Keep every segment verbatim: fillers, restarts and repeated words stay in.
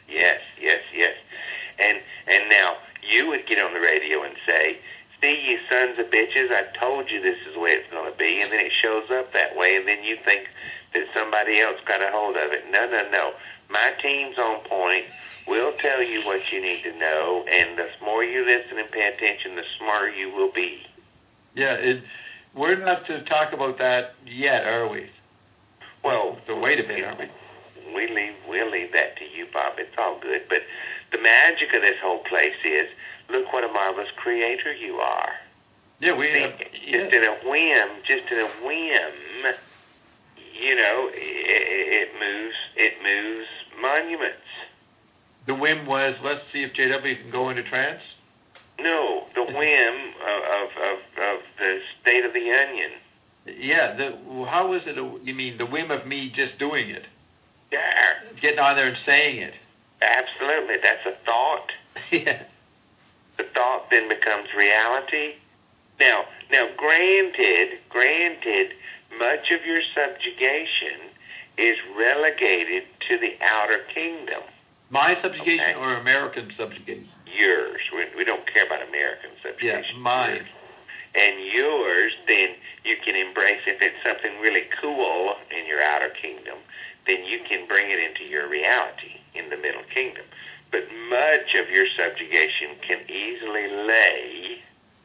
Yes, yes, yes. And and now you would get on the radio and say, "See, you sons of bitches, I told you this is the way it's going to be," and then it shows up that way, and then you think that somebody else got a hold of it. No, no, no. My team's on point. We'll tell you what you need to know, and the more you listen and pay attention, the smarter you will be. Yeah, it, we're not to talk about that yet, are we? Well, so wait a minute, aren't we? We leave, we'll leave that to you, Bob. It's all good. But the magic of this whole place is, look what a marvelous creator you are. Yeah, we See, have, yeah. Just in a whim, just in a whim, you know, it, it moves, it moves monuments. The whim was, let's see if J W can go into trance? No, the whim of, of, of, of the State of the Onion. Yeah, the, how is it, a, you mean, the whim of me just doing it? Yeah. Getting on there and saying it. Absolutely, that's a thought. Yeah. The thought then becomes reality. Now, now, granted, granted, much of your subjugation is relegated to the outer kingdom. My subjugation okay? or American subjugation? Yours. We, we don't care about American subjugation. Yeah, mine. Yours. And yours, then you can embrace, if it's something really cool in your outer kingdom, then you can bring it into your reality in the middle kingdom. But much of your subjugation can easily lay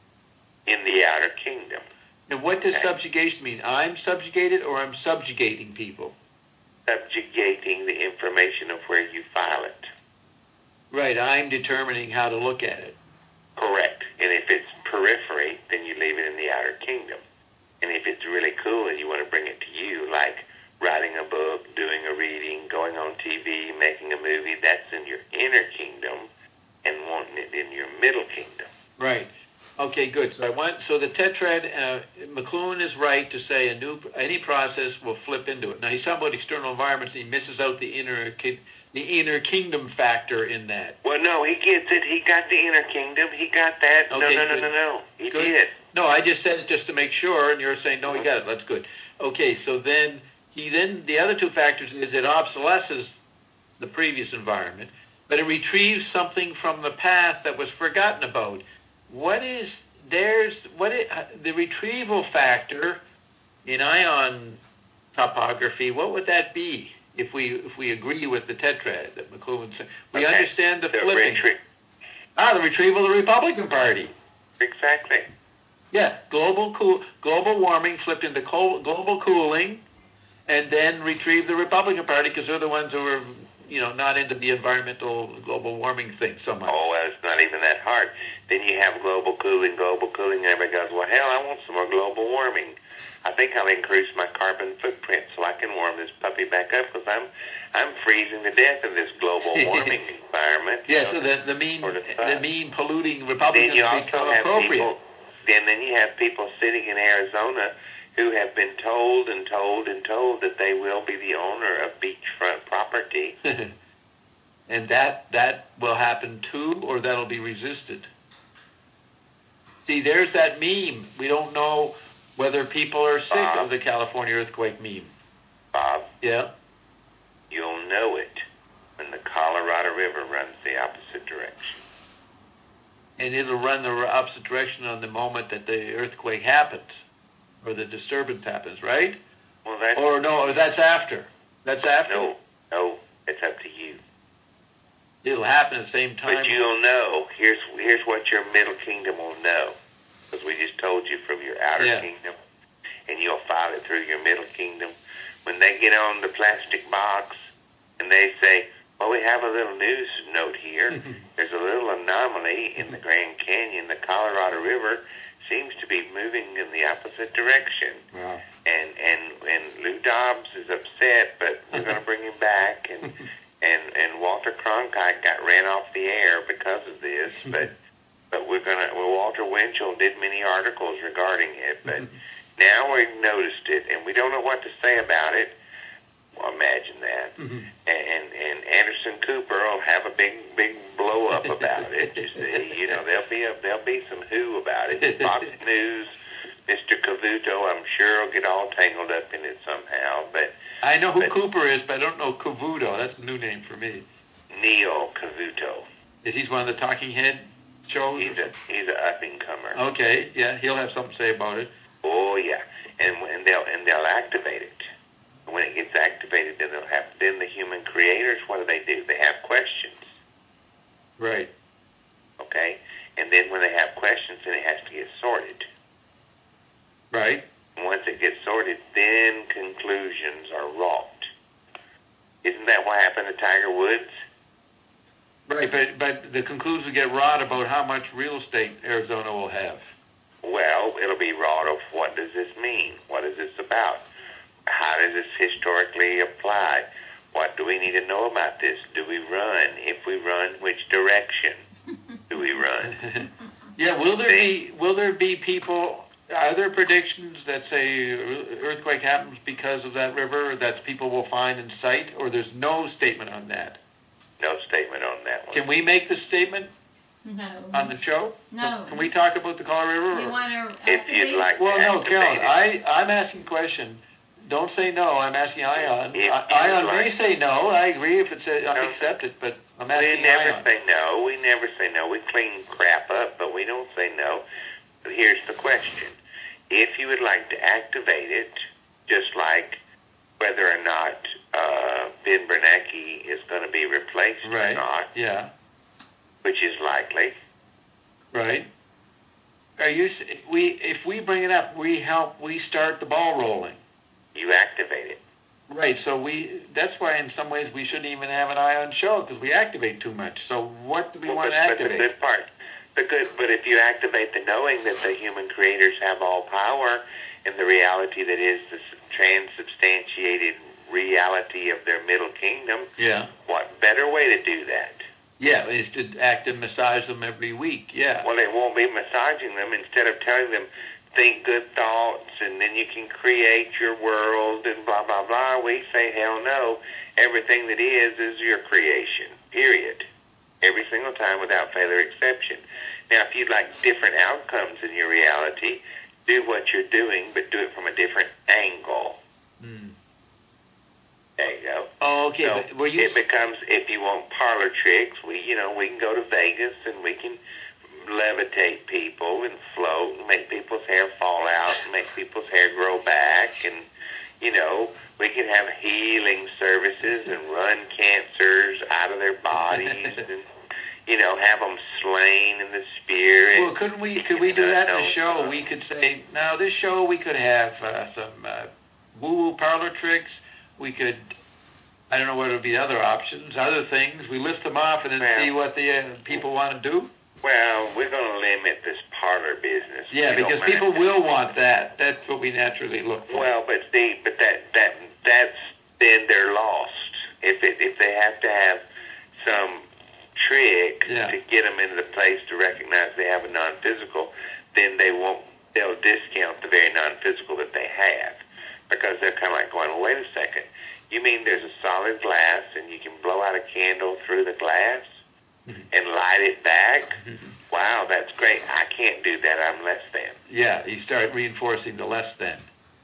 in the outer kingdom. And what does okay? subjugation mean? I'm subjugated or I'm subjugating people? Subjugating the information of where you file it. Right, I'm determining how to look at it. Correct. And if it's periphery, then you leave it in the outer kingdom. And if it's really cool and you want to bring it to you, like writing a book, doing a reading, going on T V, making a movie, that's in your inner kingdom, and wanting it in your middle kingdom. Right. Okay, good. So I want so the tetrad. Uh, McLuhan is right to say a new any process will flip into it. Now he's talking about external environments. And he misses out the inner the inner kingdom factor in that. Well, no, he gets it. He got the inner kingdom. He got that. Okay, no, no, no, good. no, no. He good. did. No, I just said it just to make sure, and you're saying no, he got it. That's good. Okay, so then he then the other two factors is it obsolesces the previous environment, but it retrieves something from the past that was forgotten about. What is there's what it, the retrieval factor in ion topography? What would that be if we if we agree with the tetrad that McLuhan said? We okay. understand the, the flipping. Retrie- ah, the retrieval of the Republican Party. Exactly. Yeah, global cool, global warming flipped into cold, global cooling, and then retrieve the Republican Party because they're the ones who are, you know, not into the environmental global warming thing so much. Oh, well, it's not even that hard. Then you have global cooling, global cooling, and everybody goes, well, hell, I want some more global warming. I think I'll increase my carbon footprint so I can warm this puppy back up because I'm I'm freezing to death in this global warming environment. Yeah, know, so the, the mean sort of the mean polluting Republicans then you also become have appropriate. People, then, then you have people sitting in Arizona who have been told and told and told that they will be the owner of beachfront property. And that that will happen too, or that'll be resisted. See, there's that meme. We don't know whether people are sick Bob, of the California earthquake meme. Bob, Yeah. you'll know it when the Colorado River runs the opposite direction. And it'll run the opposite direction on the moment that the earthquake happens, or the disturbance happens, right? Well, that's... Or no, or that's after. That's after? No, no, it's up to you. It'll happen at the same time. But you'll know. Here's here's what your middle kingdom will know. Because we just told you from your outer yeah. kingdom. And you'll file it through your middle kingdom. When they get on the plastic box and they say, well, we have a little news note here. There's a little anomaly in the Grand Canyon. The Colorado River seems to be moving in the opposite direction. Wow. And, and, and Lou Dobbs is upset, but we're going to bring him back. And, and, and Walter Cronkite got ran off the air because of this. But but we're going to, well, Walter Winchell did many articles regarding it. But now we've noticed it, and we don't know what to say about it. Well, imagine that. Mm-hmm. And and Anderson Cooper will have a big big blow up about it. You see, you know there'll be a there'll be some who about it. Fox News, Mister Cavuto, I'm sure will get all tangled up in it somehow. But I know who but, Cooper is, but I don't know Cavuto. That's a new name for me. Neil Cavuto. Is he one of the talking head shows? He's a he's an up and comer. Okay, yeah, he'll have something to say about it. Oh yeah, and and they'll and they'll activate it. When it gets activated, then they'll have then the human creators. What do they do? They have questions. Right. Okay, and then when they have questions, then it has to get sorted. Right. And once it gets sorted, then conclusions are wrought. Isn't that what happened to Tiger Woods? Right, but but the conclusions get wrought about how much real estate Arizona will have. Well, it'll be wrought of what does this mean? What is this about? How does this historically apply? What do we need to know about this? Do we run? If we run, which direction do we run? Yeah, will there be will there be people? Are there predictions that say earthquake happens because of that river? That people will find in sight, or there's no statement on that? No statement on that one. Can we make the statement? No. On the show? No. Can we talk about the Colorado River? You want to if you'd like well, to no, activate Carolyn, it. I, I'm asking a question. Don't say no. I'm asking Ion. If I, you'd Ion like- may say no. I agree if it's a, I No. accept it, but I'm We asking never Ion. say no. We never say no. We clean crap up, but we don't say no. But here's the question. If you would like to activate it, just like whether or not uh, Ben Bernanke is going to be replaced or Right. not, Yeah. which is likely, Right. Are you? s- We if we bring it up, we help. We start the ball rolling. you activate it. Right. So we. That's why in some ways we shouldn't even have an Ion show because we activate too much. So what do we Well, want to but, but the activate? good part, the good, but if you activate the knowing that the human creators have all power and the reality that is the s- transubstantiated reality of their middle kingdom, Yeah. what better way to do that? Yeah, is to act and massage them every week. Yeah. Well, it won't be massaging them. Instead of telling them, think good thoughts and then you can create your world and blah, blah, blah, we say, hell no. Everything that is is your creation, period. Every single time without failure exception. Now, if you'd like different outcomes in your reality, do what you're doing, but do it from a different angle. Mm. There you go. Oh, okay. So but were you? it becomes, if you want parlor tricks, we, you know, we can go to Vegas and we can levitate people and float and make people's hair fall out and make people's hair grow back and, you know, we can have healing services and run cancers out of their bodies and, you know, have them slain in the spirit. Well, couldn't we? Could we do that in the show? We could say, now this show we could have uh, some uh, woo-woo parlor tricks. We could, I don't know what would be other options, other things. We list them off and then Well, see what the uh, people want to do. Well, we're going to limit this parlor business. Yeah, We don't because mind people that. will want that. That's what we naturally look for. Well, but see, but that that that's then they're lost. If it if they have to have some trick Yeah. to get them into the place to recognize they have a non-physical, then they won't. They'll discount the very non-physical that they have because they're kind of like going, well, wait a second. You mean there's a solid glass and you can blow out a candle through the glass and light it back? Wow, that's great. I can't do that. I'm less than. Yeah, you start reinforcing the less than.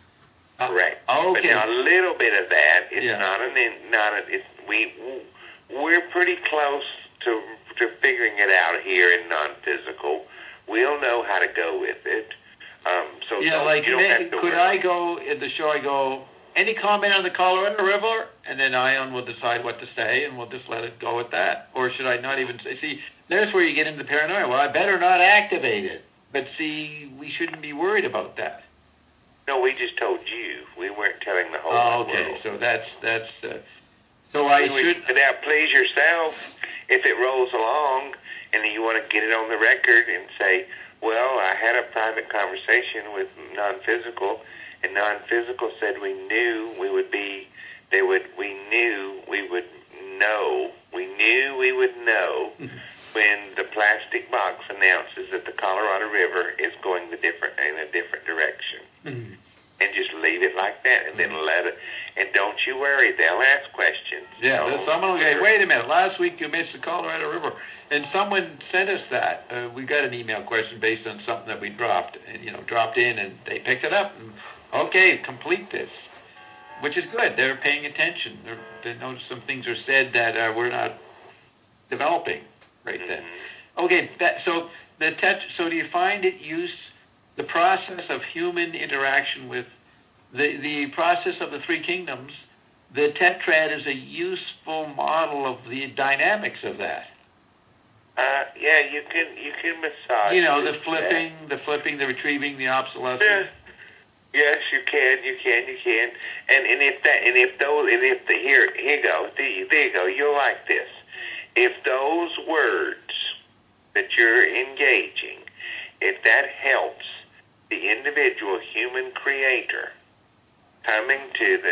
Uh, Correct. Okay. But now a little bit of that. It's Yeah. not an. in- Not a. It's we. We're pretty close to to figuring it out here in non-physical. We'll know how to go with it. Um, so Yeah, don't- like, you don't may- have to could worry. I go in the show? I go, any comment on the Colorado River, and then Ion will decide what to say, and we'll just let it go at that. Or should I not even say? See, there's where you get into paranoia. Well, I better not activate it. But see, we shouldn't be worried about that. No, we just told you. We weren't telling the whole Oh, wide okay. world. So that's that's. Uh, so I We- should. But now, please yourself, if it rolls along and you want to get it on the record and say, well, I had a private conversation with non-physical, and non-physical said we knew we would be, they would, we knew we would know, we knew we would know when the plastic box announces that the Colorado River is going the different in a different direction. Mhm. And just leave it like that, and then let it. And don't you worry, they'll ask questions. Yeah, Don't there's someone will worry. go, wait a minute, last week you mentioned the Colorado River, and someone sent us that. Uh, we got an email question based on something that we dropped, and you know, dropped in, and they picked it up, and okay, complete this, which is good. They're paying attention. They're, they notice some things are said that uh, we're not developing right then. Mm-hmm. Okay, that, so the tet, so do you find it use the process of human interaction with the the process of the three kingdoms? The tetrad is a useful model of the dynamics of that. Uh, yeah, you can you can massage. You know, the that. flipping, the flipping, the retrieving, the obsolescence. Yeah. Yes, you can, you can, you can. And and if that and if those and if the here here you go, there, there you go, you'll like this. If those words that you're engaging, if that helps the individual human creator coming to the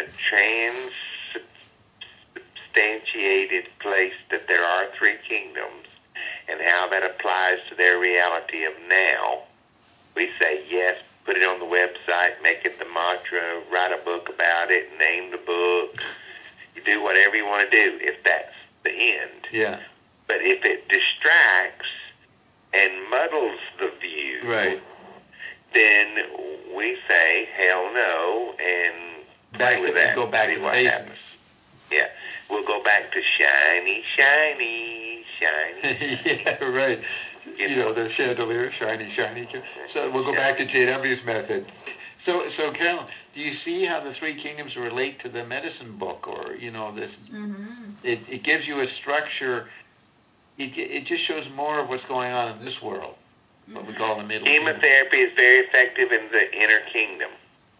transubstantiated place that there are three kingdoms and how that applies to their reality of now, we say yes, put it on the website, make it the mantra, write a book about it, name the book. You do whatever you want to do if that's the end. Yeah. But if it distracts and muddles the view, Right. then we say hell no and play Back with to, that. go back see to the what basics. happens. Yeah, we'll go back to shiny, shiny, shiny. Yeah, right. You know, the chandelier, shiny, shiny. So we'll go back to J W's method. So, so Carolyn, do you see how the three kingdoms relate to the medicine book, or you know, this? Mm-hmm. It it gives you a structure. It it just shows more of what's going on in this world, what we call the middle. Chemotherapy is very effective in the inner kingdom.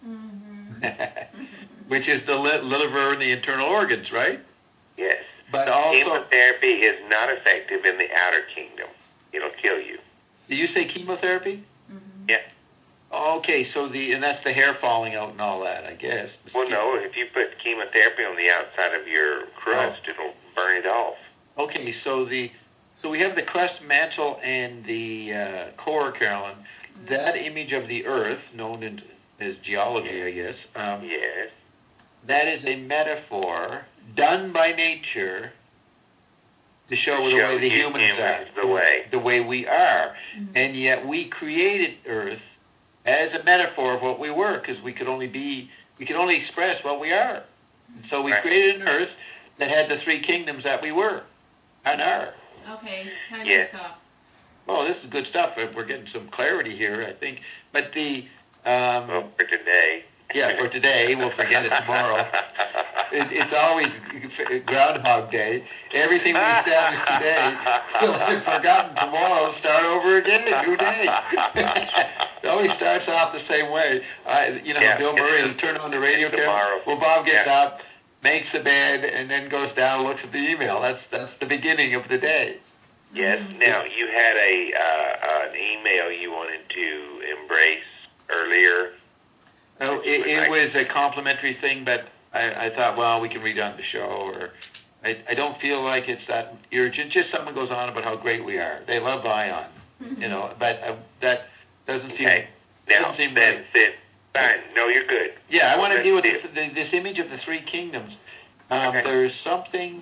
Mm-hmm. Which is the li- liver and the internal organs, right? Yes. But also, chemotherapy is not effective in the outer kingdom. It'll kill you. did you say chemotherapy? Mm-hmm. Yeah. Okay, so the and that's the hair falling out and all that, I guess. The Well, skin. no, if you put chemotherapy on the outside of your crust, Oh. it'll burn it off. Okay, so the so we have the crust, mantle, and the uh, core, Carolyn. Mm-hmm. That image of the Earth, known in, as geology, I guess. Um, Yes. That is a metaphor done by nature to show To the show way the you humans are, humans the way. the way we are, Mhm. and yet we created Earth as a metaphor of what we were, because we could only be, we could only express what we are. And so we Right. created an Earth that had the three kingdoms that we were and are. Okay, time Yeah. to stop. Well, this is good stuff. We're getting some clarity here, I think. But the um, Well, for today. yeah, for today, we'll forget it tomorrow. It, it's always Groundhog Day. Everything we established today will be forgotten tomorrow. Start over again, new day. It always starts off the same way. I, you know, Yeah, Bill Murray will turn on the radio camera. tomorrow. Well, Bob gets Yeah. up, makes the bed, and then goes down and looks at the email. That's that's the beginning of the day. Yes. Mhm. Now, you had a uh, an email you wanted to embrace earlier. No, it, it was a complimentary thing, but I, I thought, well, we can read on the show, or I, I don't feel like it's that urgent. Just someone goes on about how great we are. They love Ion, you know, but uh, that doesn't seem. Okay. Now, doesn't seem then, right. then, fine. No, you're good. Yeah, I want to Let's deal with do- this, the, this image of the three kingdoms. Um, Okay. There's something,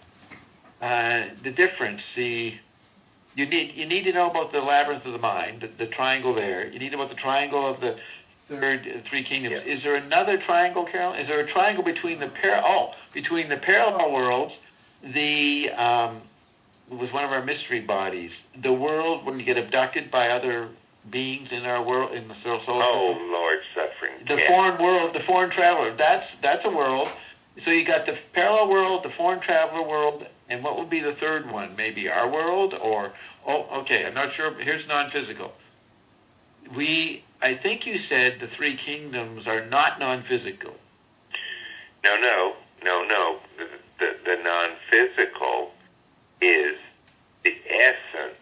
uh, the difference. The you need you need to know about the labyrinth of the mind, the, the triangle there. You need to know about the triangle of the third uh, three kingdoms. Yeah. Is there another triangle, Carol? Is there a triangle between the par- oh between the parallel worlds, the um, it was one of our mystery bodies, the world when you get abducted by other beings in our world in the solar system? Oh, Lord, suffering. The cat. foreign world, the foreign traveler. That's that's a world. So you got the parallel world, the foreign traveler world, and what would be the third one? Maybe our world, or oh, okay, I'm not sure. Here's non-physical. We, I think you said the three kingdoms are not non-physical. No, no, no, no. The, the, the non-physical is the essence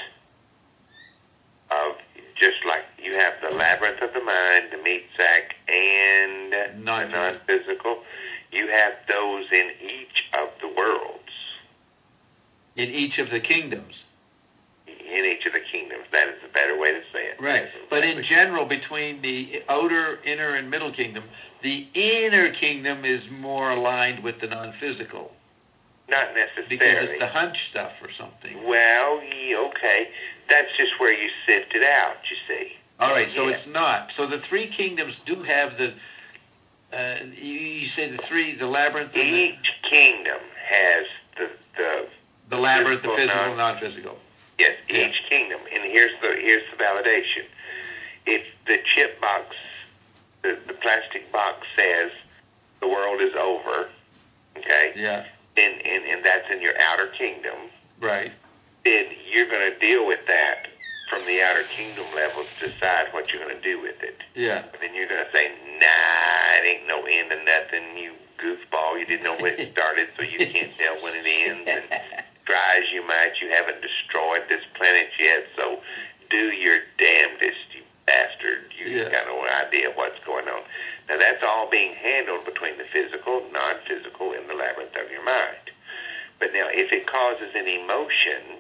of, just like you have the labyrinth of the mind, the meat sack, and Non-physical. the non-physical. You have those in each of the worlds, In each of the kingdoms. in each of the kingdoms. That is a better way to say it. Right. But in general, between the outer, inner, and middle kingdom, the inner kingdom is more aligned with the non-physical. Not Because necessarily. it's the hunch stuff or something. Well, yeah, okay. That's just where you sift it out, you see. All right, so Yeah. it's not. So the three kingdoms do have the, uh, you, you say the three, the labyrinth and the, Each kingdom has the the the labyrinth, the physical, physical, non- non-physical. Yes, Yeah. each kingdom. And here's the here's the validation. If the chip box, the, the plastic box says the world is over, okay, Yeah. and, and, and that's in your outer kingdom, Right. then you're going to deal with that from the outer kingdom level to decide what you're going to do with it. Yeah. And then you're going to say, nah, it ain't no end of nothing, you goofball. You didn't know when it started, so you can't tell when it ends. And try as you might, you haven't destroyed this planet yet, so do your damnedest, you bastard. You Yeah. got no idea what's going on. Now, that's all being handled between the physical, non-physical, and the labyrinth of your mind. But now, if it causes an emotion,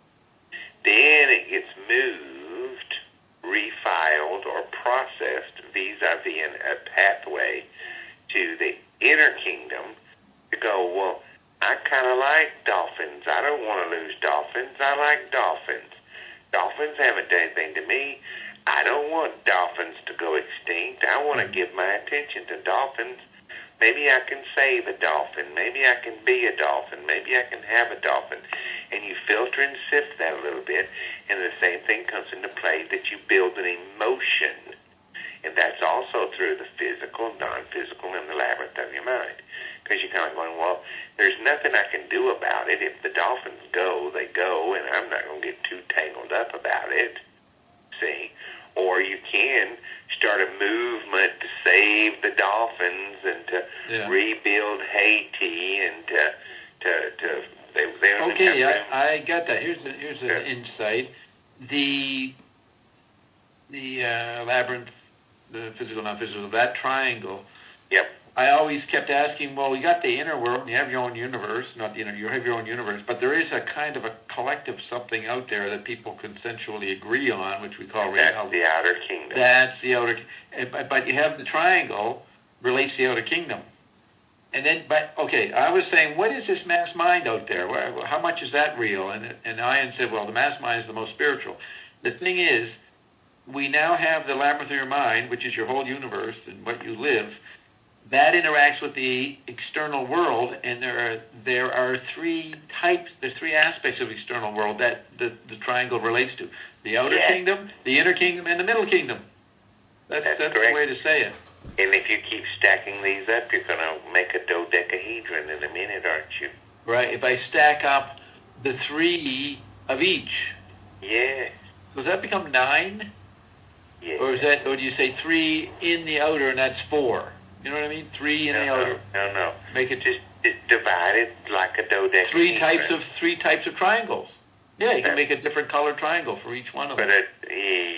then it gets moved, refiled, or processed vis-a-vis a pathway to the inner kingdom to go, well, I kind of like dolphins. I don't want to lose dolphins. I like dolphins. Dolphins haven't done anything to me. I don't want dolphins to go extinct. I want to give my attention to dolphins. Maybe I can save a dolphin. Maybe I can be a dolphin. Maybe I can have a dolphin. And you filter and sift that a little bit, and the same thing comes into play, that you build an emotion. And that's also through the physical, non-physical, and the labyrinth of your mind. Because you're kind of going, well, there's nothing I can do about it. If the dolphins go, they go, and I'm not going to get too tangled up about it. See? Or you can start a movement to save the dolphins and to Yeah. rebuild Haiti and to, to, to they, they don't Okay, have to- I, I got that. Here's a, here's an Yeah. insight. The the uh, labyrinth, the physical, non-physical, that triangle. Yep. I always kept asking, well, you got the inner world, and you have your own universe, not the inner, you have your own universe, but there is a kind of a collective something out there that people consensually agree on, which we call That's reality. the outer kingdom. That's the outer, eh, but but you have the triangle relates to the outer kingdom. And then, but, okay, I was saying, what is this mass mind out there? Where- How much is that real? And, and Ian said, well, the mass mind is the most spiritual. The thing is, we now have the labyrinth of your mind, which is your whole universe and what you live. That interacts with the external world, and there are there are three types, there's three aspects of external world that the, the triangle relates to: the outer Yeah. kingdom, the inner kingdom, and the middle kingdom. That's That's that's the correct. way to say it. And if you keep stacking these up, you're going to make a dodecahedron in a minute, aren't you? Right? If I stack up the three of each, Yes. so does that become nine, Yes. or is that, or do you say three in the outer and that's four? You know what I mean? Three in no, the no, outer. no, no. Make it Just, just divide it like a dodecahedron. three types of three types of triangles. Yeah, you can That- make a different color triangle for each one of But them. it,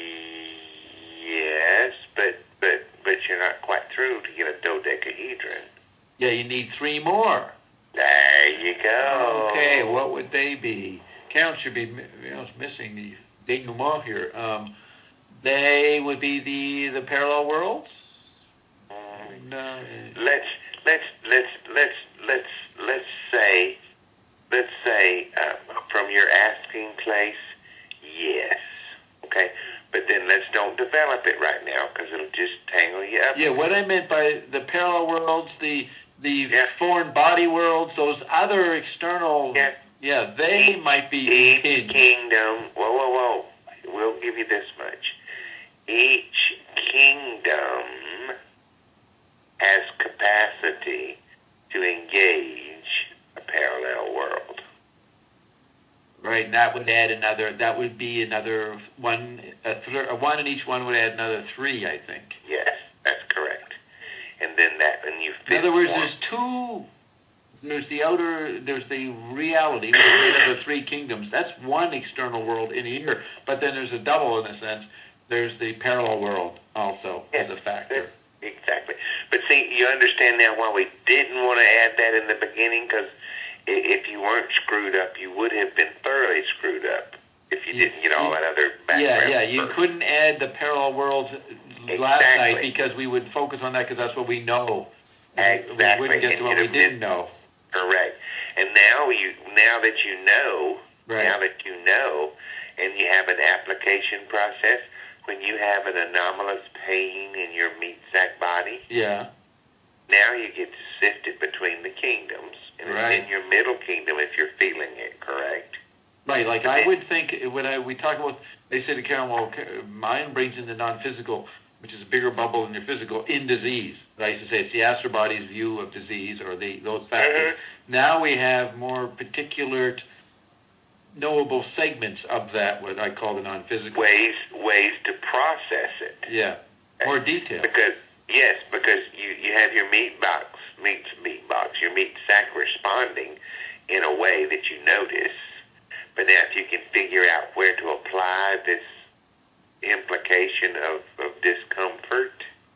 yes, but but but you're not quite through to get a dodecahedron. Yeah, you need three more. There you go. Okay, what would they be? Count should be you know, missing the denouement here. Um, they would be the the parallel worlds. Mm, No. Let's let's let's let's let's let's say let's say uh, from your asking place, yes. Okay, but then let's don't develop it right now because it'll just tangle you up. Yeah, what I meant by the parallel worlds, the the Yeah. foreign body worlds, those other external. Yeah. Yeah, they Each- might be Each impinged. kingdom, whoa, whoa, whoa, we'll give you this much. Each kingdom has capacity to engage a parallel world. Right, and that would add another. That would be another one. A, th- a one in each one would add another three, I think. Yes, that's correct. And then that, when you In other words, form- there's two. There's the outer. There's the reality, which is made up of three kingdoms. That's one external world in here. But then there's a double in a sense. There's the parallel world also as a factor. Exactly. But see, you understand now why we didn't want to add that in the beginning, because if you weren't screwed up, you would have been thoroughly screwed up if you Yeah, didn't get all yeah. that other background. Yeah, yeah. You first. couldn't add the parallel worlds last Exactly. night because we would focus on that because that's what we know. Exactly. We wouldn't get And to what you'd we have didn't missed- know. Correct. And now you, now that you know, Right. now that you know, and you have an application process, when you have an anomalous pain in your meat sack body, Yeah. now you get to sift it between the kingdoms, and Right. it's in your middle kingdom if you're feeling it, correct? Right, like I would think when I we talk about, they say to Karen, well, mind brings in the non-physical, which is a bigger bubble than your physical, in disease. I used to say it's the astral body's view of disease, or the those factors. Mm-hmm. Now we have more particular, knowable segments of that, what I call the non-physical. Ways, ways to process it. Yeah, more detail. Because, yes, because you, you have your meat box, meat, meat box, your meat sac responding in a way that you notice. But now if you can figure out where to apply this implication of, of discomfort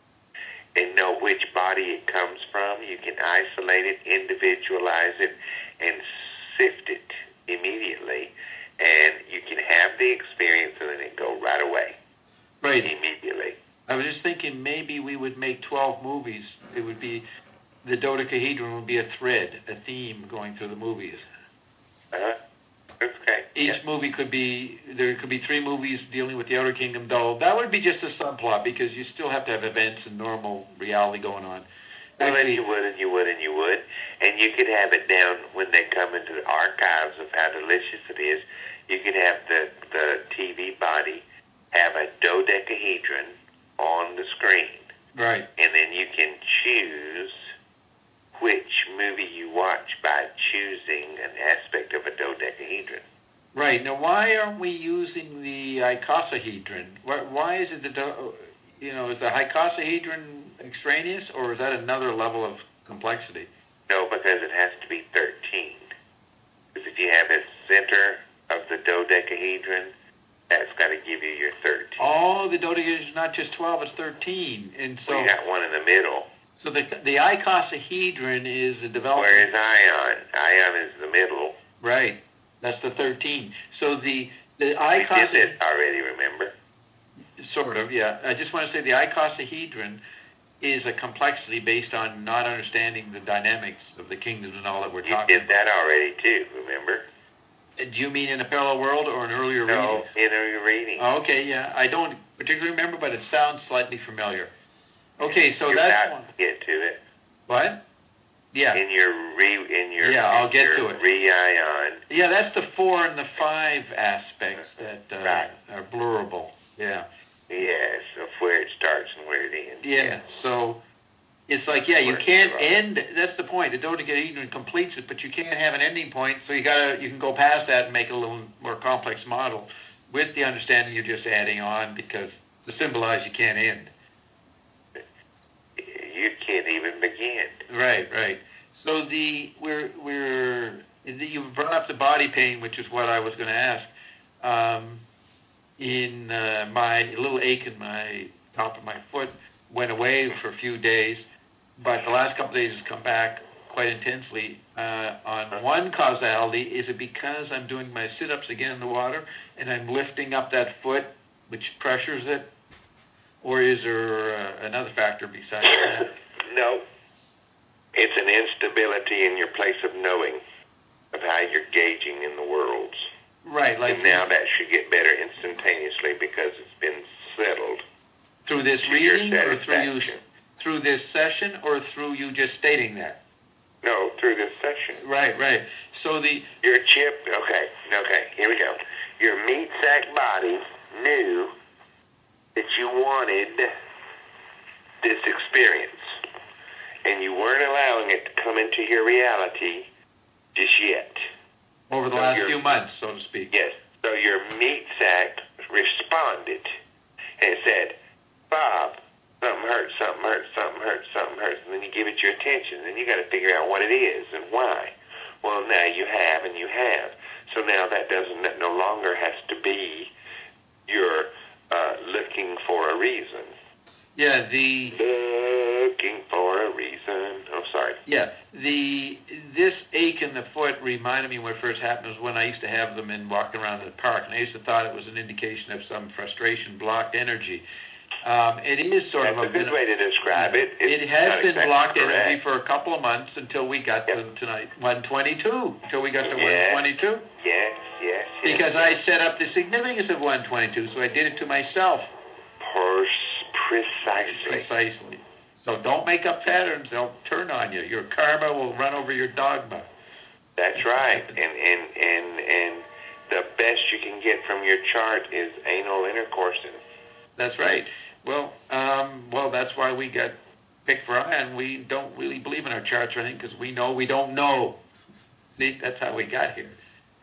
and know which body it comes from, you can isolate it, individualize it, and sift it immediately, and you can have the experience and then it go right away. Right. Immediately. I was just thinking maybe we would make twelve movies. It would be, the dodecahedron would be a thread, a theme going through the movies. Uh-huh. Okay. Each yeah. movie could be, there could be three movies dealing with the Outer Kingdom doll. That would be just a subplot because you still have to have events and normal reality going on. Well, Actually, and you would, and you would, and you would. And you could have it down when they come into the archives of how delicious it is. You could have the, the T V body have a dodecahedron on the screen. Right. And then you can choose which movie you watch by choosing an aspect of a dodecahedron. Right. Now, why aren't we using the icosahedron? Why, why is it the, do, you know, is the icosahedron extraneous, or is that another level of complexity? No, because it has to be thirteen. Because if you have a center of the dodecahedron, that's got to give you your thirteen. Oh, the dodecahedron is not just twelve, it's thirteen. And so well, you got one in the middle. So the the icosahedron is a development. Where is ion? Ion is the middle. Right. That's the thirteen. So the the icosahedron. We did this already, remember? Sort of, yeah. I just want to say the icosahedron is a complexity based on not understanding the dynamics of the kingdoms and all that we're you talking about. You did that already too, remember? Do you mean in a parallel world or an earlier reading? No, in earlier reading. Oh, okay, yeah. I don't particularly remember, but it sounds slightly familiar. Okay, so You're that's about one. To get to it. What? Yeah. In your re, in your yeah, I'll get your to it. Re-ion. Yeah, that's the four and the five aspects that uh, right. are blurrable. Yeah. Yes, of where it starts and where it ends. Yeah. yeah. So it's like, yeah, you can't end. That's the point. The dodecahedron completes it, but you can't have an ending point. So you gotta, you can go past that and make a little more complex model with the understanding you're just adding on, because to symbolize you can't end. You can't even begin. Right, right. So the we're we're you brought up the body pain, which is what I was going to ask. Um, in uh, my little ache in my top of my foot went away for a few days, but the last couple of days has come back quite intensely. Uh, on one causality, is it because I'm doing my sit-ups again in the water and I'm lifting up that foot, which pressures it? Or is there uh, another factor besides that? No. It's an instability in your place of knowing of how you're gauging in the worlds. Right. Like and now that should get better instantaneously because it's been settled. Through this reading or through you, through this session or through you just stating that? No, through this session. Right, right. So the... Your chip, okay, okay, here we go. Your meat sack body knew that you wanted this experience, and you weren't allowing it to come into your reality just yet. Over the so last few months, so to speak. Yes. So your meat sack responded, and it said, Bob, something hurts, something hurts, something hurts, something hurts, and then you give it your attention, and you got to figure out what it is and why. Well, now you have, and you have. So now that doesn't, that no longer has to be your uh, looking for a reason. Yeah, the... Looking for a reason. Oh, sorry. Yeah, the this ache in the foot reminded me when it first happened was when I used to have them in walking around in the park, and I used to thought it was an indication of some frustration, blocked energy. Um, it is sort That's of a, a good been, way to describe it. It's it has been exactly blocked correct. energy for a couple of months until we got yep. to tonight one twenty-two. Until we got to yes. one twenty-two. Yes, yes, yes. Because I set up the significance of one twenty-two, so I did it to myself. Pers- precisely. Precisely. So don't make up patterns; they'll turn on you. Your karma will run over your dogma. That's right. And and and and the you can get from your chart is anal intercourse. That's right. Well, um, well, that's why we got picked for iron. We don't really believe in our charts or anything because we know we don't know. See, that's how we got here.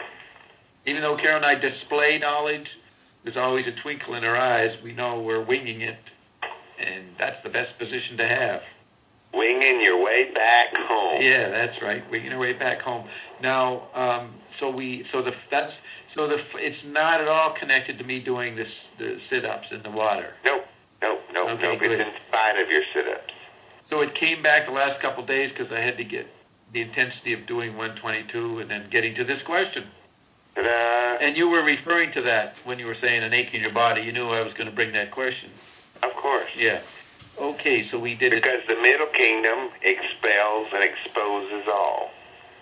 Even though Carol and I display knowledge, there's always a twinkle in our eyes. We know we're winging it, and that's the best position to have. Winging your way back home. Yeah, that's right. Winging our way back home. Now, um, so we, so the that's so the it's not at all connected to me doing this the sit-ups in the water. Nope, nope, nope, Okay, nope. good. It's in spite of your sit-ups. So it came back the last couple of days because I had to get the intensity of doing one twenty-two and then getting to this question. Ta-da. And you were referring to that when you were saying an ache in your body. You knew I was going to bring that question. Of course. Yeah. Okay, so we did it. Because the Middle Kingdom expels and exposes all.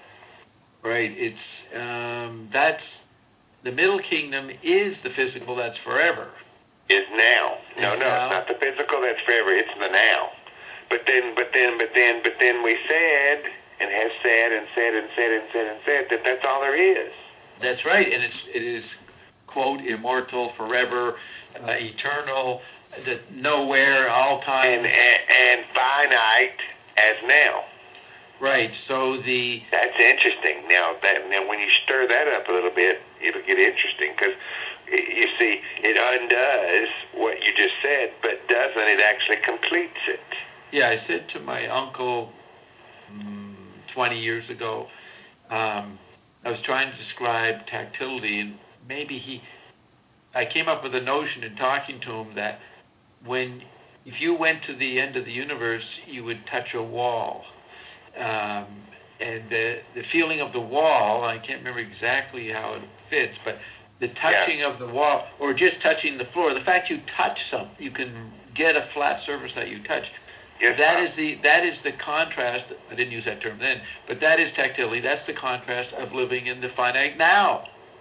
Right. It's um, that's the Middle Kingdom is the physical that's forever. Is now. No, Is no, now. it's not the physical that's forever. It's the now. But then, but then, but then, but then we said and have said and said and said and said and said that that's all there is. That's right, and it's it is quote immortal, forever, uh, eternal, the nowhere, all time. And, and and finite as now. Right. So the That's interesting. Now that now when you stir that up a little bit, it'll get interesting because you see it undoes what you just said, but doesn't it actually completes it? yeah, I said to my uncle mm, twenty years ago. Um, I was trying to describe tactility, and maybe he. I came up with a notion in talking to him that when if you went to the end of the universe, you would touch a wall. Um, and the, the feeling of the wall, I can't remember exactly how it fits, but the touching Yeah. of the wall, or just touching the floor, the fact you touch something, you can get a flat surface that you touch. Yes, that Bob. is the that is the contrast. I didn't use that term then, but that is tactility. That's the contrast of living in the finite now.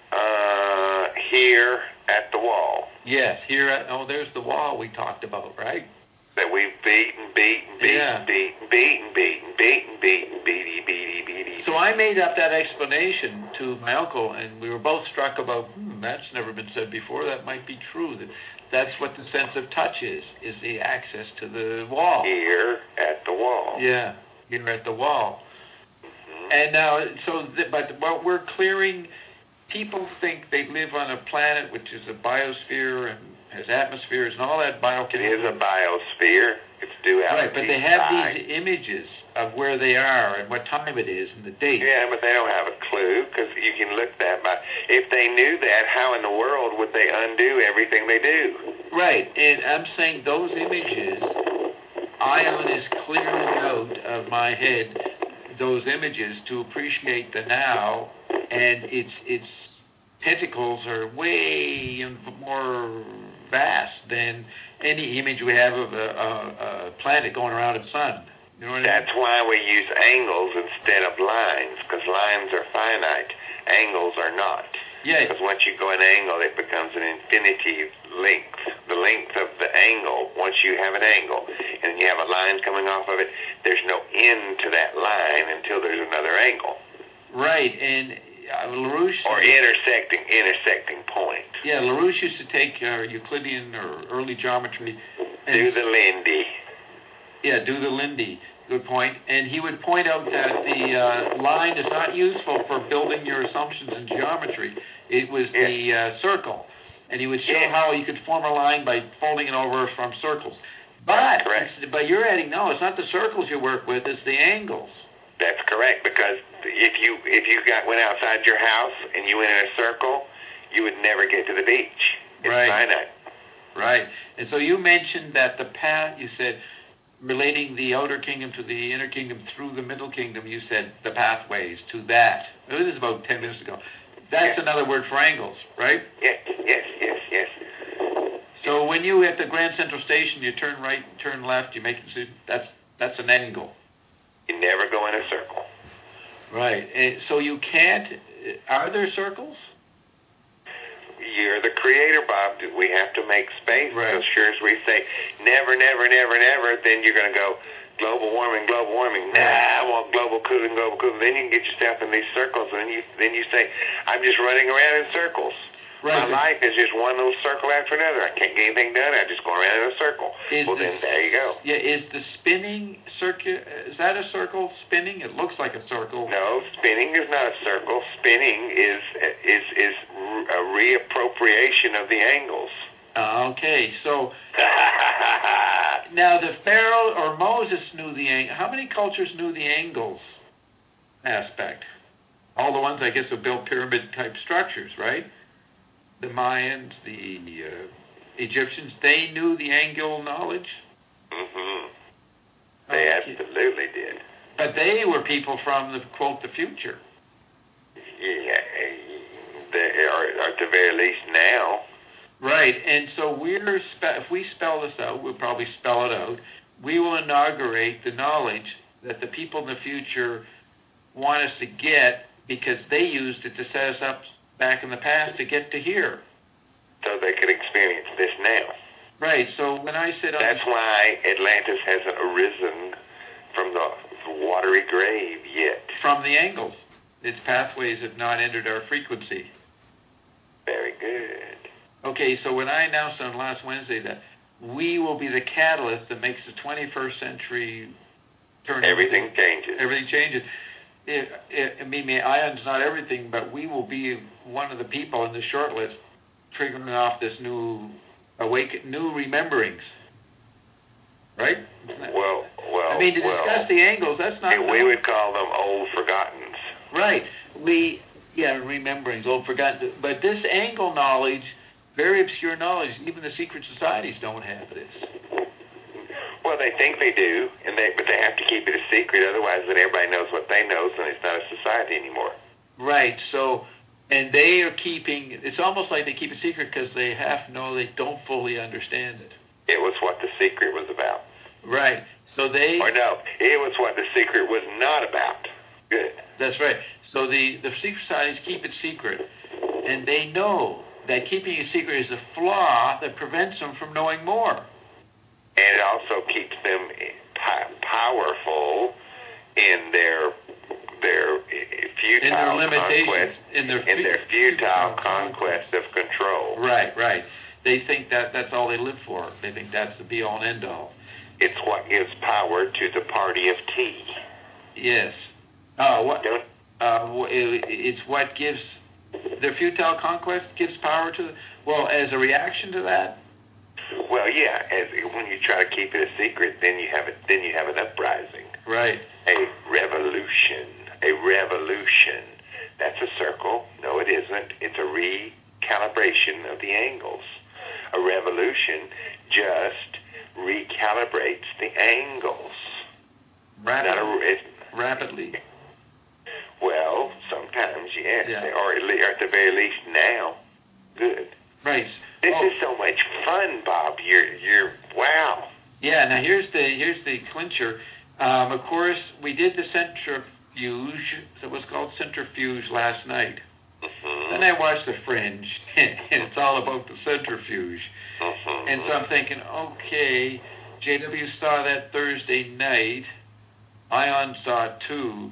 Uh, here at the wall Yes, here. At, oh, there's the wall we talked about, right? that we've beaten, beaten, beaten, Yeah. beaten, beaten, beaten, beaten, beaten, beaty, beaty, beaty. So I made up that explanation to my uncle, and we were both struck about, hmm, that's never been said before. That might be true. That that's what the sense of touch is, is the access to the wall. Here at the wall. Yeah, here at the wall. Mhm. And now, so, th- but what we're clearing, people think they live on a planet which is a biosphere and has atmospheres and all that It biochemical. is a biosphere. It's duality. Right, but they have side. these images of where they are and what time it is and the date. Yeah, but they don't have a clue because you can look that by. If they knew that, how in the world would they undo everything they do? Right, and I'm saying those images, Ion is clearing out of my head those images to appreciate the now, and its its tentacles are way more vast than any image we have of a, a, a planet going around its sun. You know what I mean? That's why we use angles instead of lines, because lines are finite, angles are not. Yeah. Because once you go an angle, it becomes an infinity length. The length of the angle, once you have an angle, and you have a line coming off of it, there's no end to that line until there's another angle. Right, and uh, LaRouche... Or intersecting, intersecting point. Yeah, LaRouche used to take uh, Euclidean or early geometry... And Do the Lindy. Yeah, do the Lindy. Good point. And he would point out that the uh, line is not useful for building your assumptions in geometry. It was Yeah. the uh, circle. And he would show Yeah. how you could form a line by folding it over from circles. But, That's correct. it's- but you're adding, no, it's not the circles you work with, it's the angles. That's correct, because if you if you got went outside your house and you went in a circle, you would never get to the beach. It's Right. finite. Right. And so you mentioned that the path, you said, relating the outer kingdom to the inner kingdom through the middle kingdom, you said the pathways to that. This is about ten minutes ago. That's Yeah. another word for angles, right? Yes, yes, yes, yes. So when you at the Grand Central Station, you turn right, turn left, you make it, that's that's an angle. You never go in a circle. Right. And so you can't, are there circles? You're the creator, Bob. We have to make space. Right. So sure as we say never, never, never, never, then you're going to go global warming, global warming. Nah, I want global cooling, global cooling. Then you can get yourself in these circles, and then you then you say, I'm just running around in circles. Right. My life is just one little circle after another. I can't get anything done. I just go around in a circle. Is well, this, then there you go. Yeah, is the spinning circuit, is that a circle spinning? It looks like a circle. No, spinning is not a circle. Spinning is is is a reappropriation of the angles. Uh, okay, so now the Pharaoh or Moses knew the ang- how many cultures knew the angles aspect? All the ones, I guess, who built pyramid-type structures, right? The Mayans, the uh, Egyptians, they knew the angle knowledge? Mm-hmm. They okay. absolutely did. But they were people from, the quote, the future. Yeah, they are, at the very least now. Right, and so we're spe- if we spell this out, we'll probably spell it out, we will inaugurate the knowledge that the people in the future want us to get because they used it to set us up back in the past to get to here. So they could experience this now. Right, so when I said... That's on why Atlantis hasn't arisen from the watery grave yet. From the angles. Its pathways have not entered our frequency. Very good. Okay, so when I announced on last Wednesday that we will be the catalyst that makes the twenty-first century turn... Everything into, changes. Everything changes. It, it, I mean, ion's not everything, but we will be one of the people in the short list triggering off this new awake, new rememberings. Right? Well, well, I mean, to well, discuss the angles, that's not... we would call them old forgottens. Right. We, yeah, rememberings, old forgotten. But this angle knowledge, very obscure knowledge, even the secret societies don't have this. Well, they think they do, and they but they have to keep it a secret. Otherwise, then everybody knows what they know, so it's not a society anymore. Right. So, and they are keeping. It's almost like they keep it secret because they have no. They don't fully understand it. It was what the secret was about. Right. So they. Or no, it was what the secret was not about. Good. That's right. So the the secret societies keep it secret, and they know that keeping it secret is a flaw that prevents them from knowing more. And it also keeps them powerful in their their futile in their limitations, conquest, in their, in their futile conquest of control. Right, right. They think that that's all they live for. They think that's the be-all and end-all. It's what gives power to the party of tea. Yes. Uh, what? Don't, uh, it, it's what gives their futile conquest gives power to. Well, as a reaction to that. Well, yeah. As when you try to keep it a secret, then you have it. Then you have an uprising. Right. A revolution. A revolution. That's a circle. No, it isn't. It's a recalibration of the angles. A revolution just recalibrates the angles. Rapidly. Not a, it, Rapidly. Well, sometimes, yes. Yeah. Or at, least, or at the very least now. Good. Right. This oh. is so much fun, Bob. You're, you're, wow. Yeah, now here's the here's the clincher. Um, of course, we did the centrifuge, it was called centrifuge last night. Mm-hmm. Then I watched The Fringe, and it's all about the centrifuge. Mm-hmm. And so I'm thinking, okay, J W saw that Thursday night. Ion saw it too.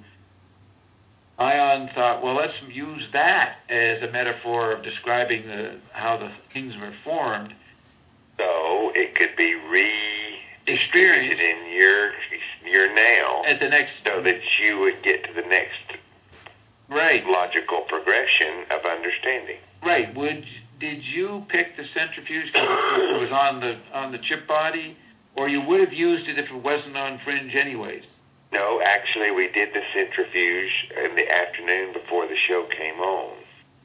Ion thought, well, let's use that as a metaphor of describing the, how the things were formed. So it could be Experienced re-experienced in your your now, at the next, so that you would get to the next right logical progression of understanding. Right. Would did you pick the centrifuge because it was on the on the chip body, or you would have used it if it wasn't on Fringe anyways? No, actually, we did the centrifuge in the afternoon before the show came on.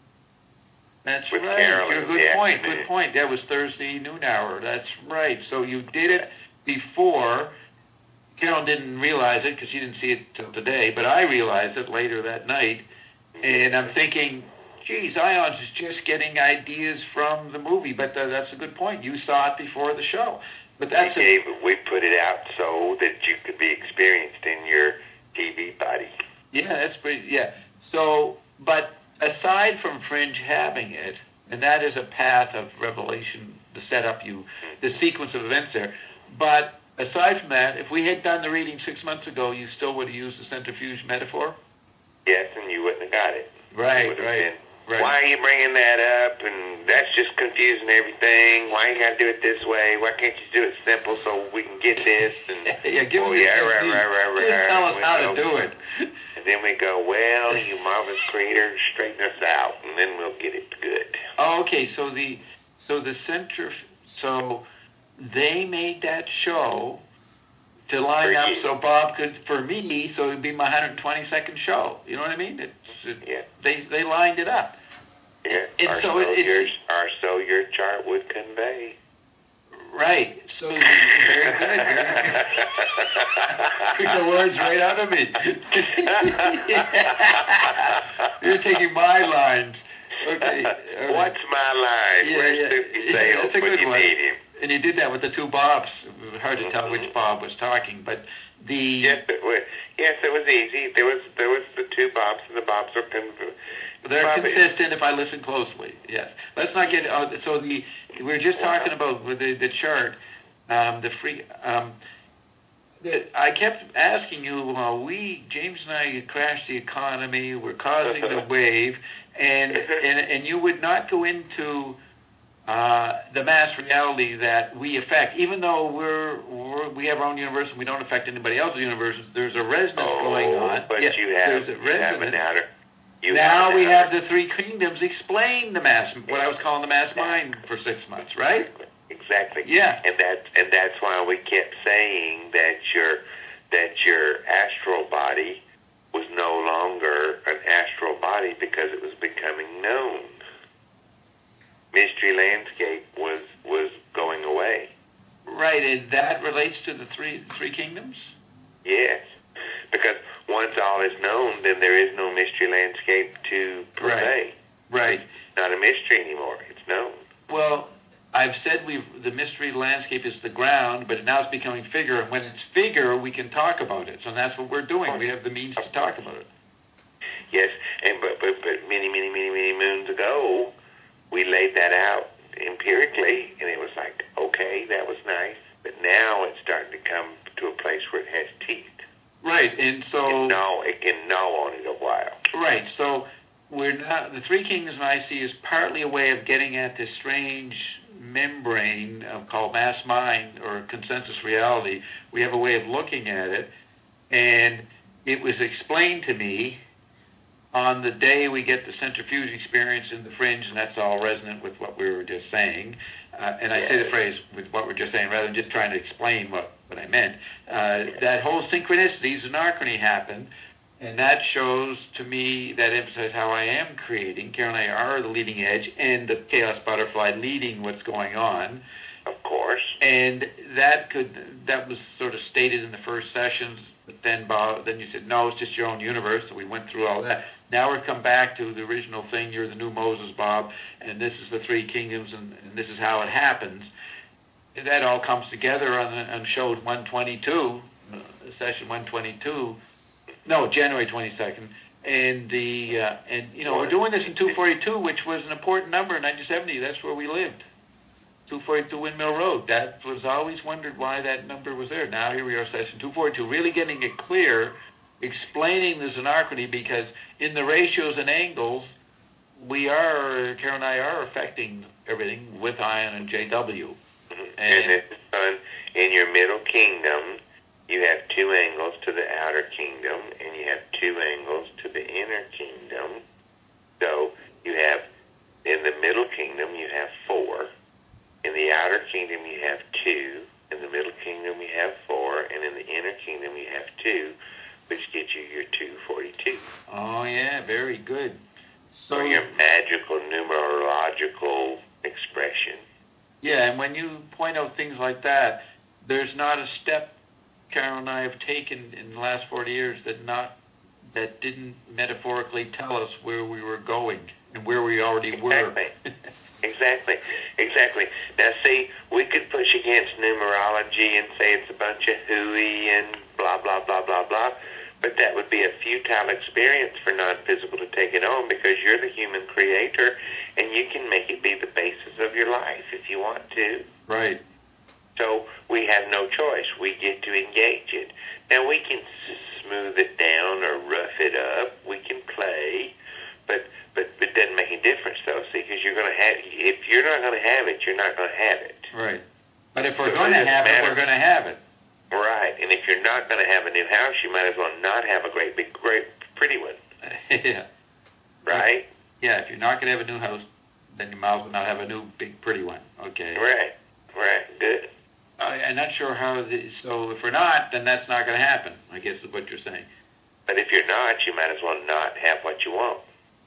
That's With right. Carolyn You're in good the point. afternoon. Good point. That was Thursday noon hour. That's right. So you did it before. Carol didn't realize it because she didn't see it till today, but I realized it later that night. And I'm thinking, geez, Ions is just getting ideas from the movie. But uh, that's a good point. You saw it before the show. But that's we, gave, we put it out so that you could be experienced in your T V body. Yeah, that's pretty, yeah. So, but aside from Fringe having it, and that is a path of revelation to set up you, the sequence of events there. But aside from that, if we had done the reading six months ago, you still would have used the centrifuge metaphor? Yes, and you wouldn't have got it. Right, it would have right. Been Right. Why are you bringing that up? And that's just confusing everything. Why you got to do it this way? Why can't you do it simple so we can get this? And yeah, give oh, us yeah, a right, right, right, right. Just tell us We how go, to do it. And then we go, well, you marvelous creator, straighten us out, and then we'll get it good. Oh, okay, so the so the center, so they made that show to line For up you. so Bob could, for me, so it'd be my one hundred twenty second show. You know what I mean? It's, it, Yeah. They they lined it up. Yeah, And or so so, it- it's- your, or so your chart would convey. Right. So very good. Very good. Took the words right out of me. You're taking my lines. Okay. all right. What's my line? Yeah, Where's yeah, Soupy yeah, Sales that's a when good you one. need him? And you did that with the two Bobs. It was hard to tell which Mhm. Bob was talking, but the Yes, it was. Yes, it was easy. There was there was the two Bobs, and the Bobs are con- they're Bob is- consistent if I listen closely. Yes. Let's not get uh, so the we were just talking about with the, the chart, um, the free. Um, the, I kept asking you, well, we James and I crashed the economy. We're causing the wave, and and and you would not go into. Uh, the mass reality that we affect, even though we're, we're we have our own universe and we don't affect anybody else's universe, there's a resonance oh, going on. But Yeah, you have, there's a you have resonance. an outer. You Now have an we outer. have the three kingdoms explain the mass, what I was calling the mass mind for six months, right? Exactly. Yeah. And that and that's why we kept saying that your that your astral body was no longer an astral body because it was becoming known. Mystery landscape was was going away. Right, and that relates to the three three kingdoms? Yes. Because once all is known, then there is no mystery landscape to purvey. Right. Not a mystery anymore. It's known. Well, I've said we've the mystery landscape is the ground, but now it's becoming figure, and when it's figure, we can talk about it. So that's what we're doing. We have the means to talk about it. Yes, and but but, but many, many, many, many moons ago, we laid that out empirically, and it was like, okay, that was nice. But now it's starting to come to a place where it has teeth. Right, and so It can gnaw, it can gnaw on it a while. right, so we're not the three kingdoms I see is partly a way of getting at this strange membrane of, called mass mind or consensus reality. We have a way of looking at it, and it was explained to me on the day we get the centrifuge experience in the fringe, and that's all resonant with what we were just saying. Uh, and I say the phrase with what we're just saying rather than just trying to explain what, what I meant. Uh, that whole synchronicity, Zanarchony happened, and that shows to me, that emphasizes how I am creating. Carol and I are the leading edge, and the chaos butterfly leading what's going on. Of course. And that could that was sort of stated in the first sessions, but then Bob, then you said, no, it's just your own universe, so we went through all that. Now we've come back to the original thing, you're the new Moses, Bob, and this is the three kingdoms, and, and this is how it happens. And that all comes together on, on show one twenty-two, uh, session one twenty-two, no, January twenty-second, and the uh, and you know we're doing this in two forty-two, which was an important number in nineteen seventy. That's where we lived, two forty-two Windmill Road. That was always wondered why that number was there. Now here we are, session two forty-two, really getting it clear, explaining the Zanarchony, because in the ratios and angles, we are Karen and I are affecting everything with Ion and J W. And, and it's fun. In your middle kingdom, you have two angles to the outer kingdom, and you have two angles to the inner kingdom. So you have, in the middle kingdom, you have four. In the outer kingdom, you have two. In the middle kingdom, you have four. And in the inner kingdom, you have two, which gets you your two forty-two. Oh, yeah, very good. So Or your magical numerological expression. yeah, and when you point out things like that, there's not a step Carol and I have taken in the last forty years that not that didn't metaphorically tell us where we were going and where we already were. Exactly. Exactly. Exactly. Now, see, we could push against numerology and say it's a bunch of hooey and blah, blah, blah, blah, blah, but that would be a futile experience for non-physical to take it on, because you're the human creator, and you can make it be the basis of your life if you want to. Right. So we have no choice. We get to engage it. Now, we can s- smooth it down or rough it up. We can play, but but it doesn't make any difference though. See, because you're going to have if you're not going to have it, you're not going to have it. Right. But if we're So going it to doesn't have it, matter. we're going to have it. Right. And if you're not going to have a new house, you might as well not have a great big great pretty one. Yeah. Right. Yeah. If you're not going to have a new house, then you might as well not have a new big pretty one. Okay. Right. Right. Good. I, I'm not sure how. The, so if we're not, then that's not going to happen. I guess is what you're saying. But if you're not, you might as well not have what you want.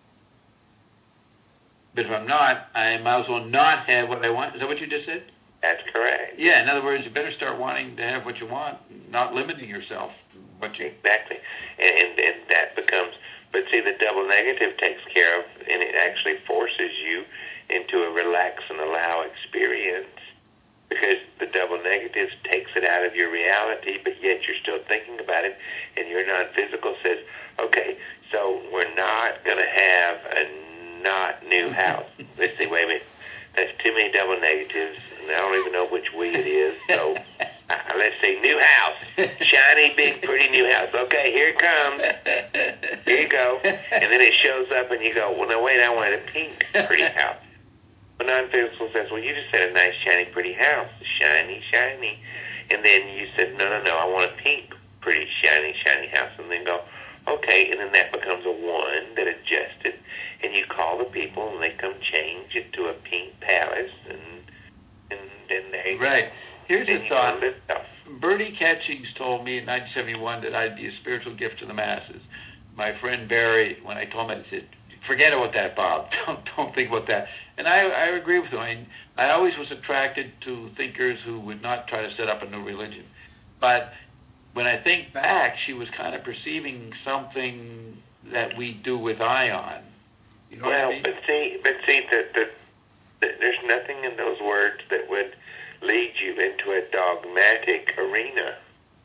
But if I'm not, I might as well not have what I want. Is that what you just said? That's correct. Yeah. In other words, you better start wanting to have what you want, not limiting yourself to what you. Exactly. And, and and that becomes. But see, the double negative takes care of, and it actually forces you into a relax and allow experience. Because the double negative takes it out of your reality, but yet you're still thinking about it, and your non-physical says, okay, so we're not going to have a not new house. Let's see, wait a minute. That's too many double negatives, and I don't even know which we it is. So uh, let's see, new house. Shiny, big, pretty new house. Okay, here it comes. Here you go. And then it shows up, and you go, well, no, wait, I wanted a pink, pretty house. The non-physical says, well, you just said a nice, shiny, pretty house. Shiny, shiny. And then you said, no, no, no, I want a pink, pretty, shiny, shiny house. And then go, okay, and then that becomes a one that adjusted. And you call the people, and they come change it to a pink palace. And and then they... Right. Here's then a you thought. go live stuff. Bertie Catchings told me in nineteen seventy-one that I'd be a spiritual gift to the masses. My friend Barry, when I told him, I said, forget about that, Bob. Don't, don't think about that. And I, I agree with him. I, I always was attracted to thinkers who would not try to set up a new religion. But when I think back, she was kind of perceiving something that we do with Ion. You know Well, what I mean? but see, but see, the, the, the, there's nothing in those words that would lead you into a dogmatic arena.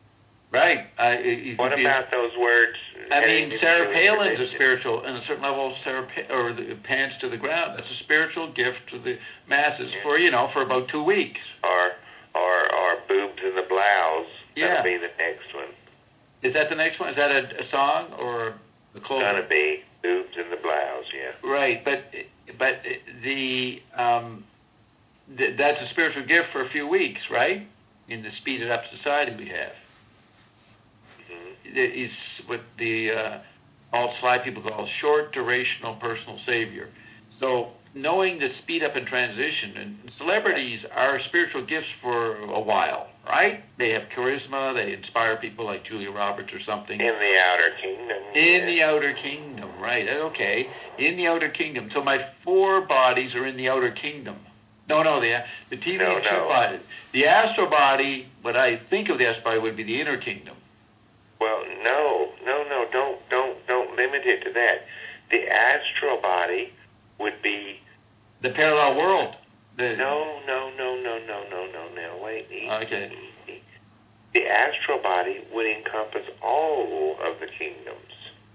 Right. Uh, it, it What could be- about those words? I having mean, to Sarah do with Palin's a religion? spiritual, in a certain level, Sarah pa- or the pants to the ground. That's a spiritual gift to the masses Yeah. for, you know, for about two weeks. Or, or, or boobs in the blouse. Yeah. That'll be the next one. Is that the next one? Is that a, a song or a clothing? Gonna be boobs in the blouse, yeah. Right, but but the um, th- that's a spiritual gift for a few weeks, right? In the speeded up society we have. Mm-hmm. It is what the uh, alt-sly people call short durational personal savior. So knowing the speed up and transition, and celebrities are spiritual gifts for a while, right? They have charisma, they inspire people like Julia Roberts or something. In the outer kingdom. In yeah. the outer kingdom, right? Okay, in the outer kingdom. So my four bodies are in the outer kingdom. No, no, the the T V No, and chip no. body. The astral body, what I think of the astral body would be the inner kingdom. Well, no, no, no, don't, don't, don't limit it to that. The astral body would be The parallel world. The, no, no, no, no, no, no, no, no. Wait, easy, Okay. easy. The astral body would encompass all of the kingdoms.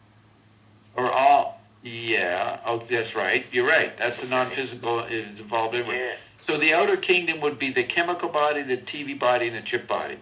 Or all, yeah, oh, that's right. You're right. That's the non-physical is involved in it. Yeah. So the outer kingdom would be the chemical body, the T V body, and the chip body.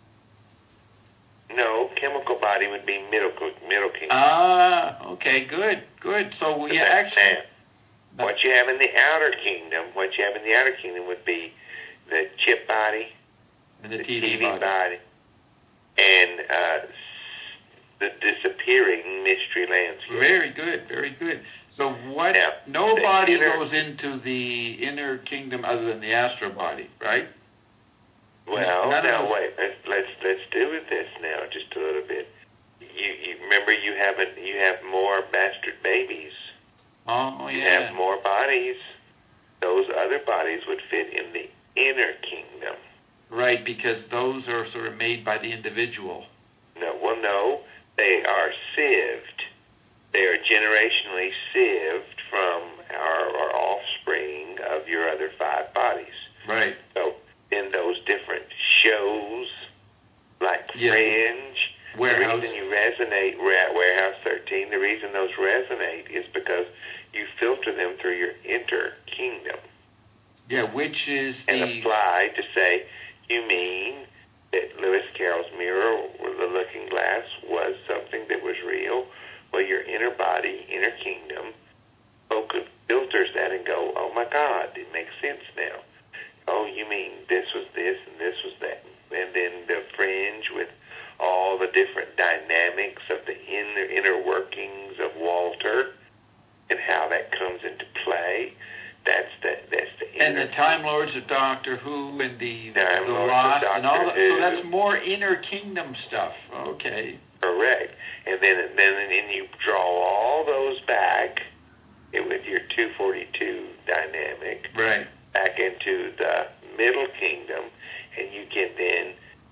No, chemical body would be middle middle kingdom. Ah, okay, good, good. So But we that's actually... now. What you have in the outer kingdom, what you have in the outer kingdom would be the chip body, And the, the T T V, V body. body, and uh, the disappearing mystery landscape. Very good, very good. So what? Now, no the body inner- goes into the inner kingdom other than the astral body, right? Well, None of now those- wait. Let's let's let's do with this now just a little bit. You you remember you haven't you have more bastard babies. Oh You yeah. have more bodies. Those other bodies would fit in the inner kingdom. Right, because those are sort of made by the individual. No, well, no, they are sieved. They are generationally sieved from our, our offspring of your other five bodies. Right. So in those different shows, like Yeah. Fringe, Warehouse. the reason you resonate, Ra- Warehouse thirteen, the reason those resonate is because you filter them through your inner kingdom Yeah, which is and the apply to say, you mean that Lewis Carroll's mirror or the looking glass was something that was real? Well, your inner body, inner kingdom, focus filters that and go, oh my God, it makes sense now. Oh, you mean this was this and this was that. And then the fringe with all the different dynamics of the inner, inner workings of Walter and how that comes into play. That's the, that's the And inner the Time Lords of Doctor Who and the, Time the Lords of Lost and all that. Doctor So Who. that's more inner kingdom stuff. Okay. Correct. And then, then, then you draw all those back with your two forty-two dynamic. Right. Back into the Middle Kingdom, and you can then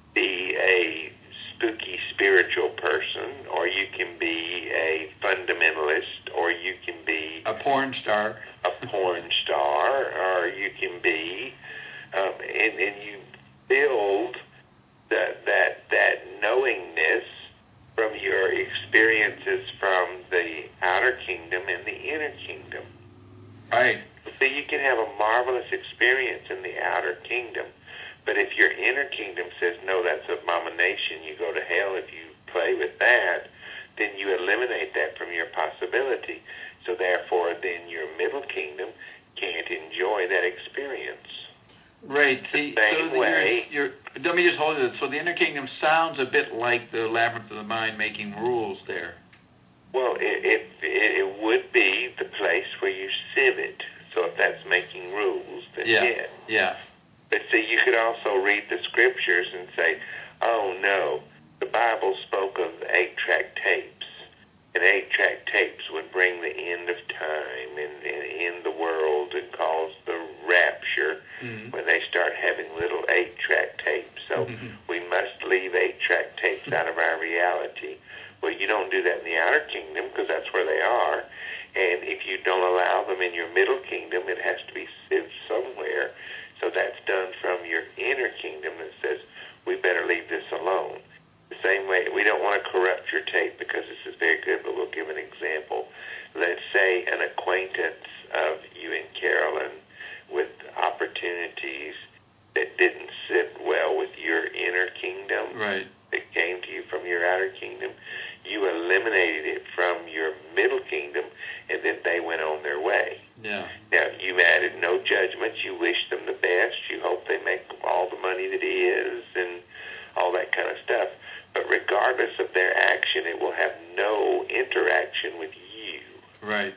be a spooky spiritual person, or you can be a fundamentalist, or you can be a porn star, a porn star, or you can be, um, and, and you build that that that knowingness from your experiences from the outer kingdom and the inner kingdom. Right. So you can have a marvelous experience in the outer kingdom, but if your inner kingdom says, no, that's abomination, you go to hell if you play with that, then you eliminate that from your possibility. So therefore, then your middle kingdom can't enjoy that experience. Right. See, Same so way. You're, you're, let me just hold it. So the inner kingdom sounds a bit like the labyrinth of the mind making rules there. Well, it, it, it would be the place where you sieve it. So if that's making rules, then yeah. yes. Yeah. But see, you could also read the scriptures and say, oh no, the Bible spoke of eight-track tapes, and eight-track tapes would bring the end of time and, and end the world and cause the rapture mm-hmm. when they start having little eight-track tapes. So mm-hmm. we must leave eight-track tapes out of our reality. Well, you don't do that in the outer kingdom because that's where they are. And if you don't allow them in your middle kingdom, it has to be sieved somewhere. So that's done from your inner kingdom that says, we better leave this alone. The same way, we don't want to corrupt your tape because this is very good, but we'll give an example. Let's say an acquaintance of you and Carolyn with opportunities that didn't sit well with your inner kingdom. Right. That came to you from your outer kingdom. You eliminated it from your middle kingdom, and then they went on their way. Yeah. Now, you added no judgment. You wish them the best. You hope they make all the money that is and all that kind of stuff. But regardless of their action, it will have no interaction with you. Right.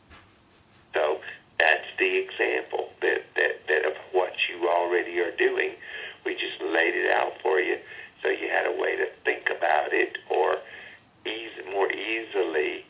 So that's the example that, that, that of what you already are doing. We just laid it out for you so you had a way to think about it or easy, more easily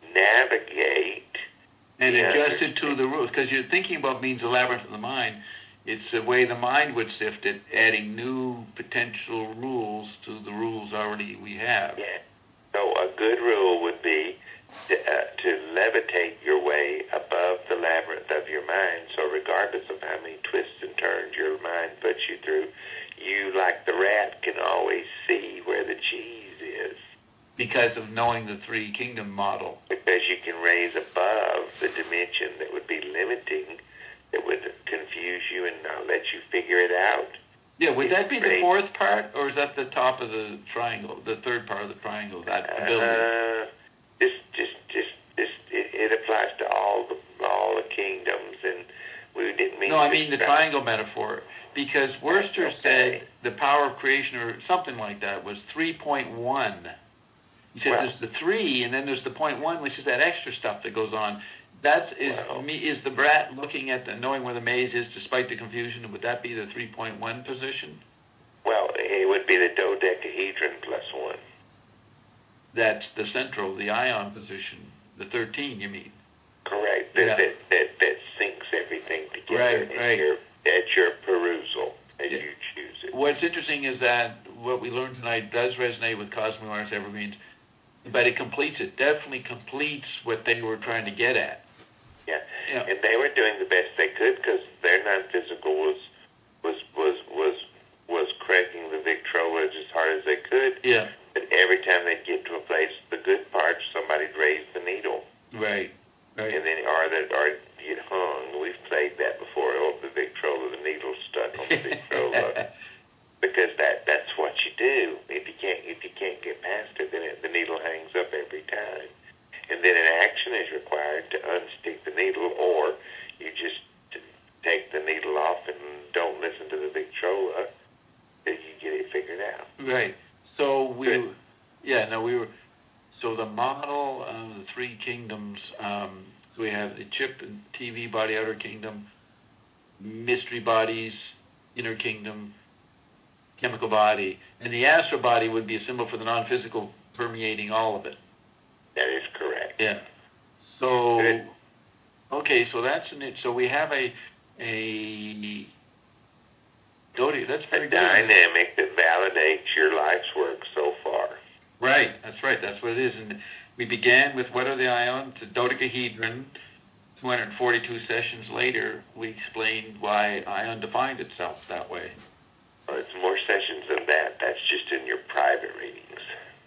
navigate and adjust it to the rules, because you're thinking about means the labyrinth of the mind. It's the way the mind would sift it, adding new potential rules to the rules already we have. Yeah. So a good rule would be to, uh, to levitate your way above the labyrinth of your mind. So regardless of how many twists and turns your mind puts you through, you, like the rat, can always see where the cheese is. Because of knowing the three kingdom model. Because you can raise above the dimension that would be limiting, that would confuse you and not let you figure it out. Yeah, would that be the fourth part, or is that the top of the triangle, the third part of the triangle, that ability? Uh, just, just, just, just it, it applies to all the all the kingdoms, and we didn't mean. No, I mean the triangle metaphor, because Worcester okay. said the power of creation, or something like that, was three point one. He said well, there's the three, and then there's the point one, which is that extra stuff that goes on. That's is well, me is the brat looking at the knowing where the maze is despite the confusion. Would that be the three point one position? Well, it would be the dodecahedron plus one. That's the central, the ion position, the thirteen. You mean? Correct. That Yeah. that, that that syncs everything together Right, at right. your at your perusal as Yeah. you choose it. What's interesting is that what we learned tonight does resonate with Cosmic Arts Evergreens, but it completes it. Definitely completes what they were trying to get at. Yeah. Yeah. And they were doing the best they could because their non-physical was was was was was cranking the Victrola as hard as they could. Yeah. But every time they'd get to a place, the good part, somebody'd raise the needle. Right. Right. And then, or that, or you'd hung. We've played that before. Oh, the Victrola, the needle stuck on the Victrola. Because that that's what you do. If you can't if you can't get past it, then it, the needle hangs up every time. And then an action is required to unstick the needle. Right. So we, Good. yeah, no, we were. So the model of the three kingdoms. Um, so we have the chip and T V body, outer kingdom, mystery bodies, inner kingdom, chemical body, and the astral body would be a symbol for the non-physical permeating all of it. That is correct. Yeah. So, Good. okay, so that's an it. So we have a a. Dodi, that's very A good. dynamic that validates your life's work so far. Right, that's right, that's what it is. And we began with what are the ions, the dodecahedron. two hundred forty-two sessions later, we explained why ion defined itself that way. Well, it's more sessions than that. That's just in your private readings.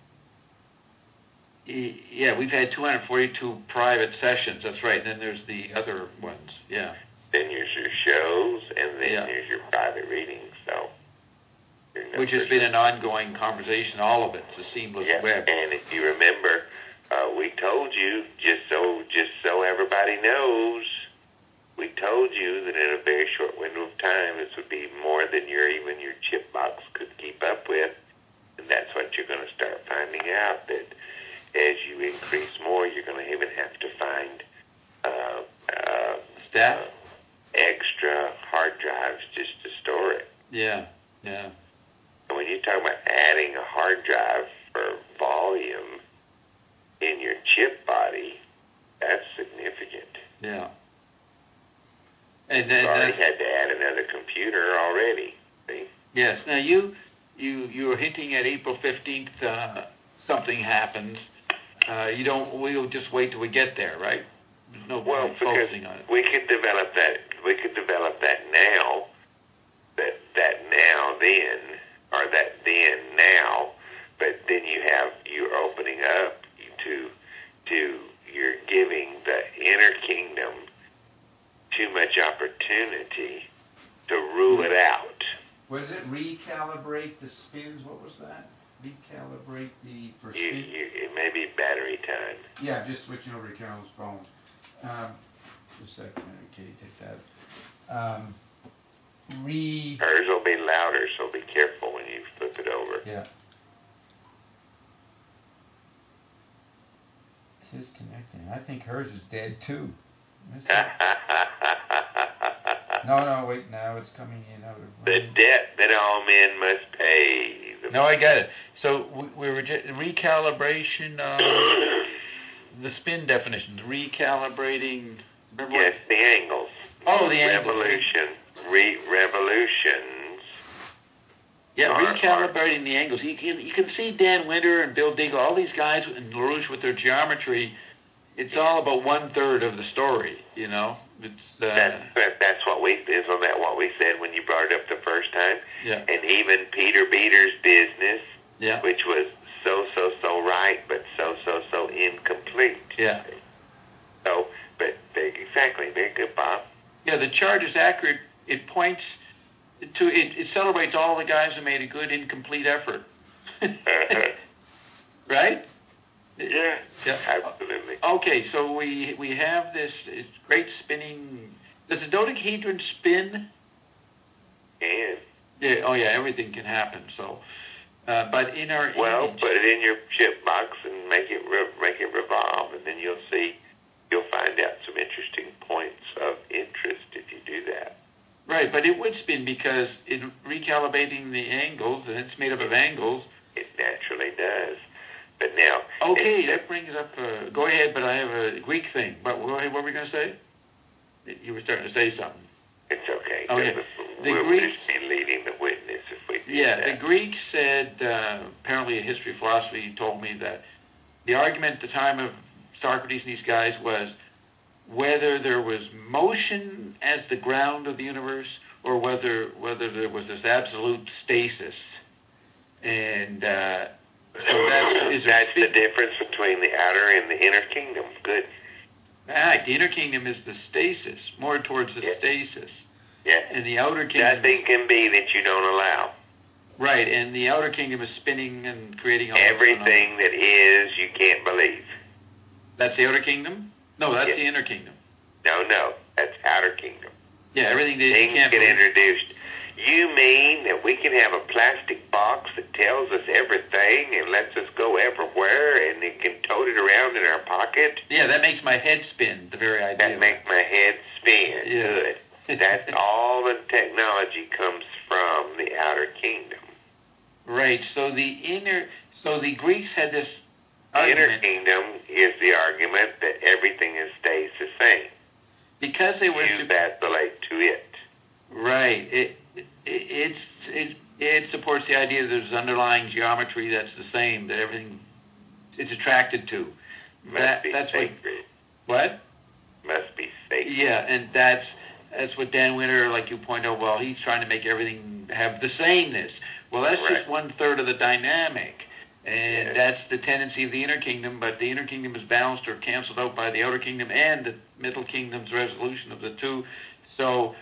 E- Yeah, we've had two hundred forty-two private sessions, that's right. And then there's the other ones, yeah. Then there's your shows, and then Yeah. there's your private readings. So, your Which has numbers been are- an ongoing conversation, all of it. It's a seamless Yeah, web. and if you remember, uh, we told you just so just so everybody knows, we told you that in a very short window of time, this would be more than your even your chip box could keep up with, and that's what you're going to start finding out. That as you increase more, you're going to even have to find uh, uh, Staff? uh, extra hard drives just to store it. Yeah, yeah. And when you talk about adding a hard drive for volume in your chip body, that's significant. Yeah. And then You've already that's, had to add another computer already. See? yes. Now you you you were hinting at April fifteenth. Uh, something happens. Uh, you don't. We'll just wait till we get there, right? There's no Well, point because focusing on it. we could develop that. We could develop that now. That that now then, or that then now. But then you have you're opening up to to you're giving the inner kingdom too much opportunity to rule it out. Was it recalibrate the spins? What was that? Recalibrate the for You, spin? you, it may be battery time. Yeah, I'm just switching over to Carol's phone. Um, just a second, Katie, take that. Um, re. Hers will be louder, so be careful when you flip it over. Yeah. It is connecting. I think hers is dead too. Let's see. No, no, wait. Now it's coming in out of. The debt that all men must pay. The No, I got it. So we, we were just, recalibration of the spin definitions. Recalibrating. Remember yes, the angles. What? Oh, the angles. Revolution. Re- revolutions. Yeah, Are- recalibrating the angles. You can you can see Dan Winter and Bill Deagle, all these guys in LaRouche with their geometry. It's all about one third of the story, you know. It's uh, That's, that, that's what we isn't that what we said when you brought it up the first time? yeah, And even Peter Beater's business, yeah, which was so so so right, but so so so incomplete. yeah, So, but they, exactly, very good, Bob. yeah. The chart is accurate. It points to it. It celebrates all the guys who made a good incomplete effort. Right? Yeah, Yeah. absolutely. Okay, so we we have this it's great spinning. Does the dodecahedron spin? And Yeah. Oh yeah, everything can happen. So, uh, but in our well, image, put it in your chip box and make it re- make it revolve, and then you'll see you'll find out some interesting points of interest if you do that. right? But it would spin because in recalibrating the angles, and it's made up of angles. It naturally does. But now, Okay, it- that brings up. Uh, go ahead, but I have a Greek thing. But go ahead. What were we going to say? You were starting to say something. it's okay. Okay. The We'll Greeks- just be leading the witness if we do Yeah, that. the Greeks said, uh, apparently a history of philosophy told me that the argument at the time of Socrates and these guys was whether there was motion as the ground of the universe or whether whether there was this absolute stasis. And uh, so that's, is there That's the spin- difference between the outer and the inner kingdom. Good. Right, the inner kingdom is the stasis, more towards the Yeah. stasis. Yeah. And the outer kingdom... Nothing can be that you don't allow. Right, and the outer kingdom is spinning and creating all this Everything that is, you can't believe. phenomena. That's the outer kingdom? No, that's Yeah. the inner kingdom. No, no. That's outer kingdom. Yeah, everything that you Things can't get believe. introduced. You mean that we can have a plastic box that tells us everything and lets us go everywhere and it can tote it around in our pocket? Yeah, that makes my head spin, the very idea. That makes my head spin. Yeah. Good. That's all the technology comes from the outer kingdom. Right. So the inner, so the Greeks had this The inner argument kingdom is the argument that everything is stays the same. because they were You sup- vacillate to it. right. It, it it's it it supports the idea that there's underlying geometry that's the same, that everything it's attracted to. Must That be that's what sacred. what. Must be sacred. Yeah, and that's that's what Dan Winter, like you point out, well, he's trying to make everything have the sameness. Well, that's Right. just one third of the dynamic, and Yes. that's the tendency of the inner kingdom. But the inner kingdom is balanced or canceled out by the outer kingdom and the middle kingdom's resolution of the two. So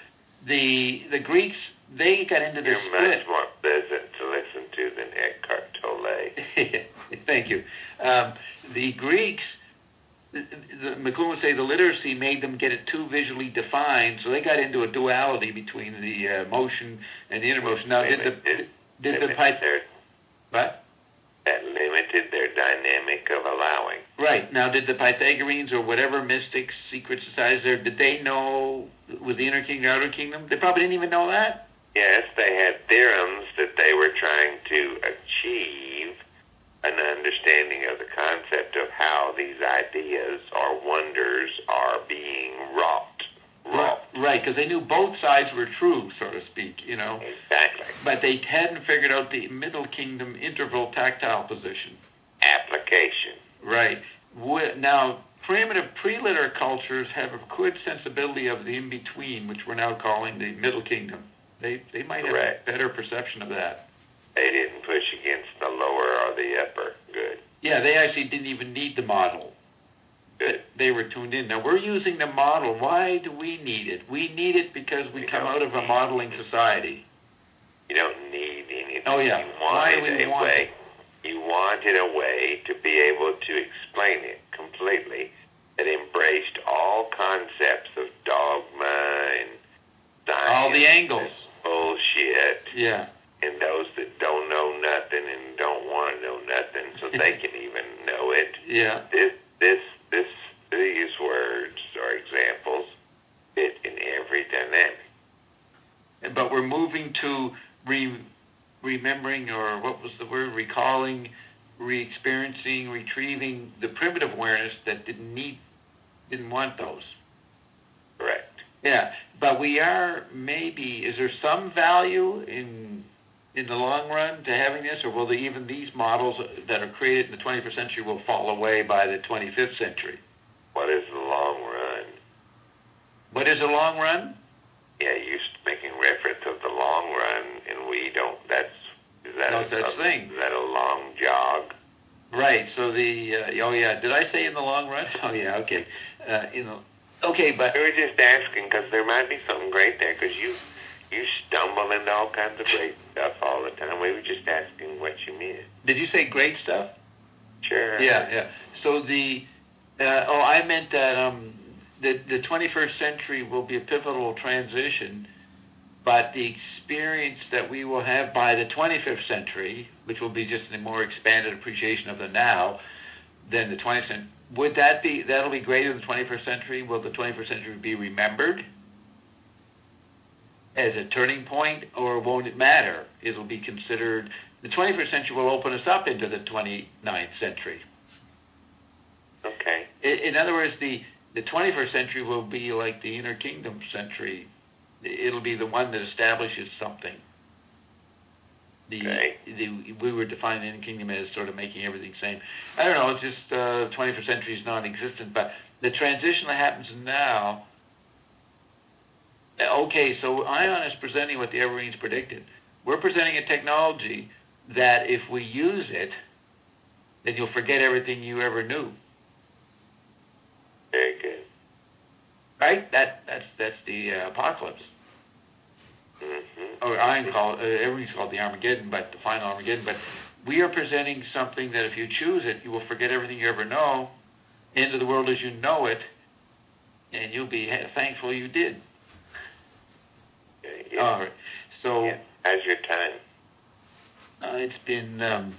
the the Greeks, they got into You're this split. much more pleasant to listen to than Eckhart Tolle. Thank you. Um, the Greeks, the, the, McLuhan would say the literacy made them get it too visually defined, so they got into a duality between the uh, motion and the inner motion. Now, did the Limited- did the limited Pyth- their, what? that limited their dynamic of allowing. Right. Now, did the Pythagoreans or whatever mystics, secret societies there, did they know, was the inner kingdom, outer kingdom? They probably didn't even know that. Yes, they had theorems that they were trying to achieve an understanding of the concept of how these ideas or wonders are being wrought. Wrought. Right, because they knew both sides were true, so to speak, you know. Exactly. But they hadn't figured out the middle kingdom interval tactile position. Application. Right. Wh- Now, primitive pre-liter cultures have a good sensibility of the in-between, which we're now calling the middle kingdom. They they might have Correct. a better perception of that. They didn't push against the lower or the upper. Good. Yeah, they actually didn't even need the model. Good. They were tuned in. Now, we're using the model. Why do we need it? We need it because we We come don't out of a need modeling society. You don't need anything. Oh, yeah. You Why wanted we a want way. You wanted a way to be able to explain it completely that embraced all concepts of dogma and science. All the angles. and bullshit. Yeah. And those that don't know nothing and don't want to know nothing so they can even know it. Yeah. This, this, this, these words or examples fit in every dynamic. But we're moving to re- remembering, or what was the word, recalling, re-experiencing, retrieving the primitive awareness that didn't need, didn't want those. Correct. Yeah, but we are maybe, is there some value in in the long run to having this, or will the, even these models that are created in the twenty-first century will fall away by the twenty-fifth century? What is the long run? What is a long run? Yeah, you're making reference of the long run, and we don't. That's is that No a, such a, thing. Is that a long jog? Right. So the uh, oh yeah, did I say in the long run? Oh yeah, okay. Uh, in the okay, but We were just asking because there might be something great there. Because you you stumble into all kinds of great stuff all the time. We were just asking what you meant. did you say great stuff? Sure. Yeah, yeah. So the uh, oh, I meant that um, the the twenty-first century will be a pivotal transition, but the experience that we will have by the twenty-fifth century, which will be just a more expanded appreciation of the now than the twentieth century, would that be that'll be greater than the twenty-first century? Will the twenty-first century be remembered as a turning point, or won't it matter? It'll be considered. The twenty-first century will open us up into the twenty-ninth century. Okay. In, in other words, the, the twenty-first century will be like the inner kingdom century. It'll be the one that establishes something. The, Okay. the we were defining the inner kingdom as sort of making everything same. I don't know. It's just uh, twenty-first century is non-existent, but the transition that happens now. Okay, so Ion is presenting what the Evergreens predicted. We're presenting a technology that if we use it, then you'll forget everything you ever knew. Very good. Right? That that's that's the uh, apocalypse. Mm-hmm. Or Ion call uh, everybody's called the Armageddon, but the final Armageddon. But we are presenting something that if you choose it, you will forget everything you ever know, into the world as you know it, and you'll be thankful you did. Okay, yeah. All right. So How's your time? Uh, it's been. Um...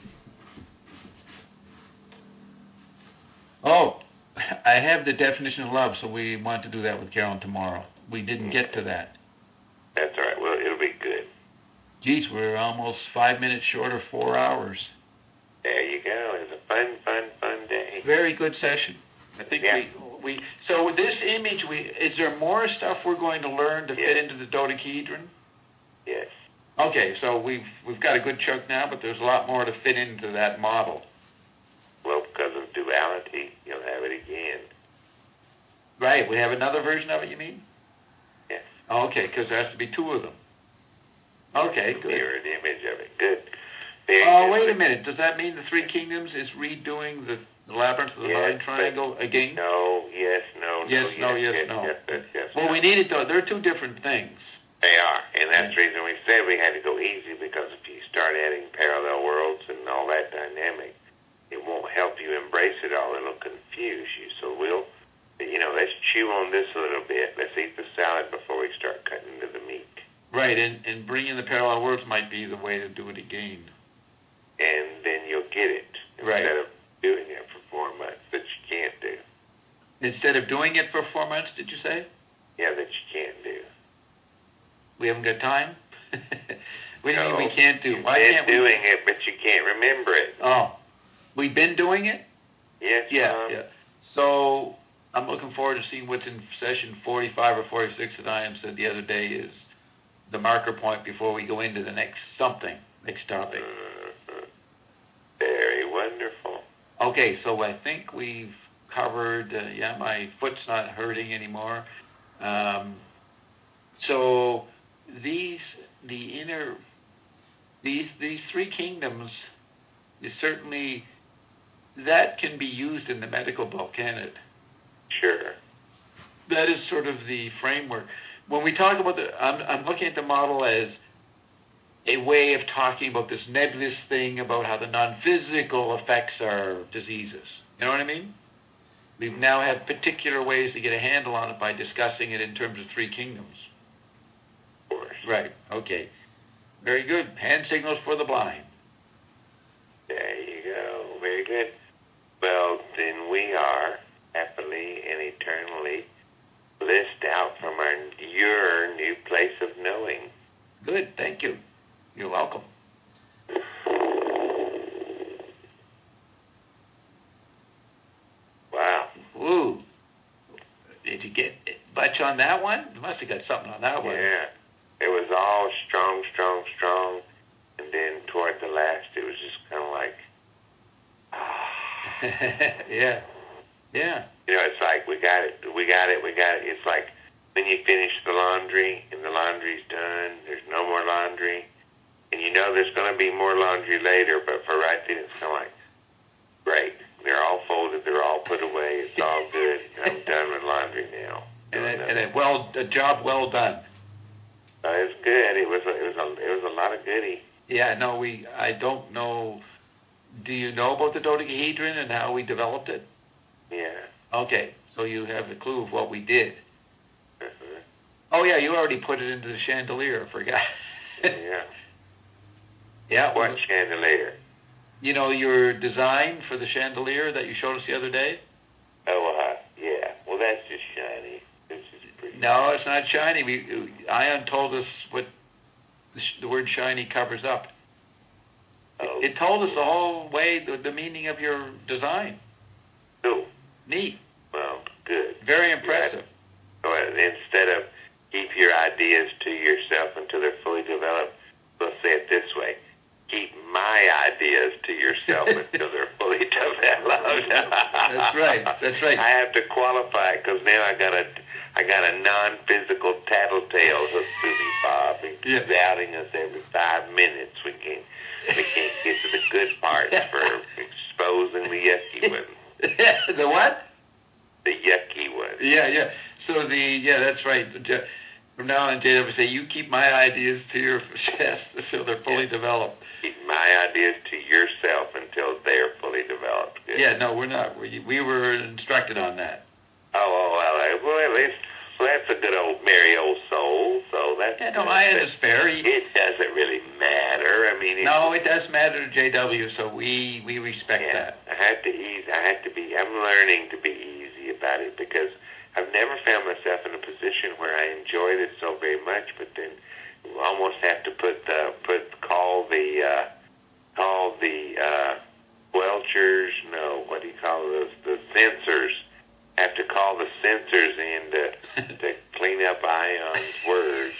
Oh, I have the definition of love, so we want to do that with Carolyn tomorrow. We didn't get to that. That's all right. Well, it'll be good. Geez, we're almost five minutes short of four hours. There you go. It was a fun, fun, fun day. Very good session. I think Yeah. we, we. So with this image, we is there more stuff we're going to learn to Yeah. fit into the dodecahedron? Yes. Okay, so we've we've got a good chunk now, but there's a lot more to fit into that model. Well, because of duality, you'll have it again. Right. We have another version of it. You mean? Yes. Okay, because there has to be two of them. Okay, good. Mirrored image of it. Good. Very Oh, good. wait a minute. Does that mean the Three Kingdoms is redoing the, the labyrinth of the Yes, nine but- triangle again? No, yes, no, Yes, no, no, yes, yes, no. yes, yes, yes, Well, no. we need it though. They're two different things. They are, and that's the reason we said we had to go easy, because if you start adding parallel worlds and all that dynamic, it won't help you embrace it all. It'll confuse you. So we'll, you know, let's chew on this a little bit. Let's eat the salad before we start cutting into the meat. Right, and, and bringing the parallel worlds might be the way to do it again. And then you'll get it, Right. instead of doing it for four months that you can't do. Instead of doing it for four months, did you say? Yeah, that you can't do. We haven't got time? What do you No, mean we can't do? You've Why been can't we? doing it, but you can't remember it. Oh, we've been doing it? Yes, Yeah, Mom? yeah. So I'm looking forward to seeing what's in session forty-five or forty-six that I am said the other day is the marker point before we go into the next something, next topic. Mhm. Very wonderful. Okay, so I think we've covered, uh, yeah, my foot's not hurting anymore. Um, so these, the inner, these, these three kingdoms is certainly, that can be used in the medical book, can it? Sure. That is sort of the framework. When we talk about the, I'm, I'm looking at the model as a way of talking about this nebulous thing about how the non-physical affects our diseases. You know what I mean? We now have particular ways to get a handle on it by discussing it in terms of three kingdoms. Of course. Right, okay. Very good. Hand signals for the blind. There you go. Very good. Well, then we are happily and eternally blissed out from our your new place of knowing. Good, thank you. You're welcome. Wow. Ooh. Did you get much on that one? You must have got something on that one. Yeah. It was all strong, strong, strong. And then toward the last, it was just kind of like, ah. Yeah. Yeah. You know, it's like, we got it, we got it, we got it. It's like when you finish the laundry and the laundry's done, there's no more laundry. And you know there's going to be more laundry later, but for right then, it's kind of like, great. They're all folded, they're all put away, it's all good. I'm done with laundry now. And a, and a well, a job well done. Uh, it was good. It was a, it was a, it was a lot of goody. Yeah, no, we, I don't know, do you know about the dodecahedron and how we developed it? Yeah. Okay, so you have the clue of what we did. Uh-huh. Oh yeah, you already put it into the chandelier, I forgot. Yeah. Yeah, What well, chandelier? you know your design for the chandelier that you showed us the other day? Oh, uh, yeah. Well, that's just shiny. This is pretty. No, it's not shiny. We, Ion told us what the, sh- the word shiny covers up. Oh, It told us the whole way, the, the meaning of your design. cool. Neat. Well, good. Very impressive. Well, instead of keep your ideas to yourself until they're fully developed, we'll say it this way. Keep my ideas to yourself until they're fully developed. That's right. That's right. I have to qualify because now I got a, I got a non-physical tattletale of Susie Bob. He's Yeah. doubting us every five minutes. We can't, we can't get to the good parts for exposing the yucky ones. The what? The yucky ones. Yeah, yeah. So the, yeah, that's right. J- From now on, J W say, you keep my ideas to your chest until they're fully Yeah. developed. Keep my ideas to yourself until they're fully developed. Good. Yeah, no, we're not. We, we were instructed on that. Oh, oh, well, uh, well, at least, well, that's a good old merry old soul. So that's But Yeah, no, uh, I but understand. He- It doesn't really matter. I mean, it, No, it does matter to J W, so we, we respect yeah, that. I had to ease. I had to be. I'm learning to be easy about it because I've never found myself in a position where I enjoyed it so very much. But then, you almost have to put the put call the uh, call the uh, Welchers. No, what do you call those? The censors. Have to call the censors in to to clean up Ion's words.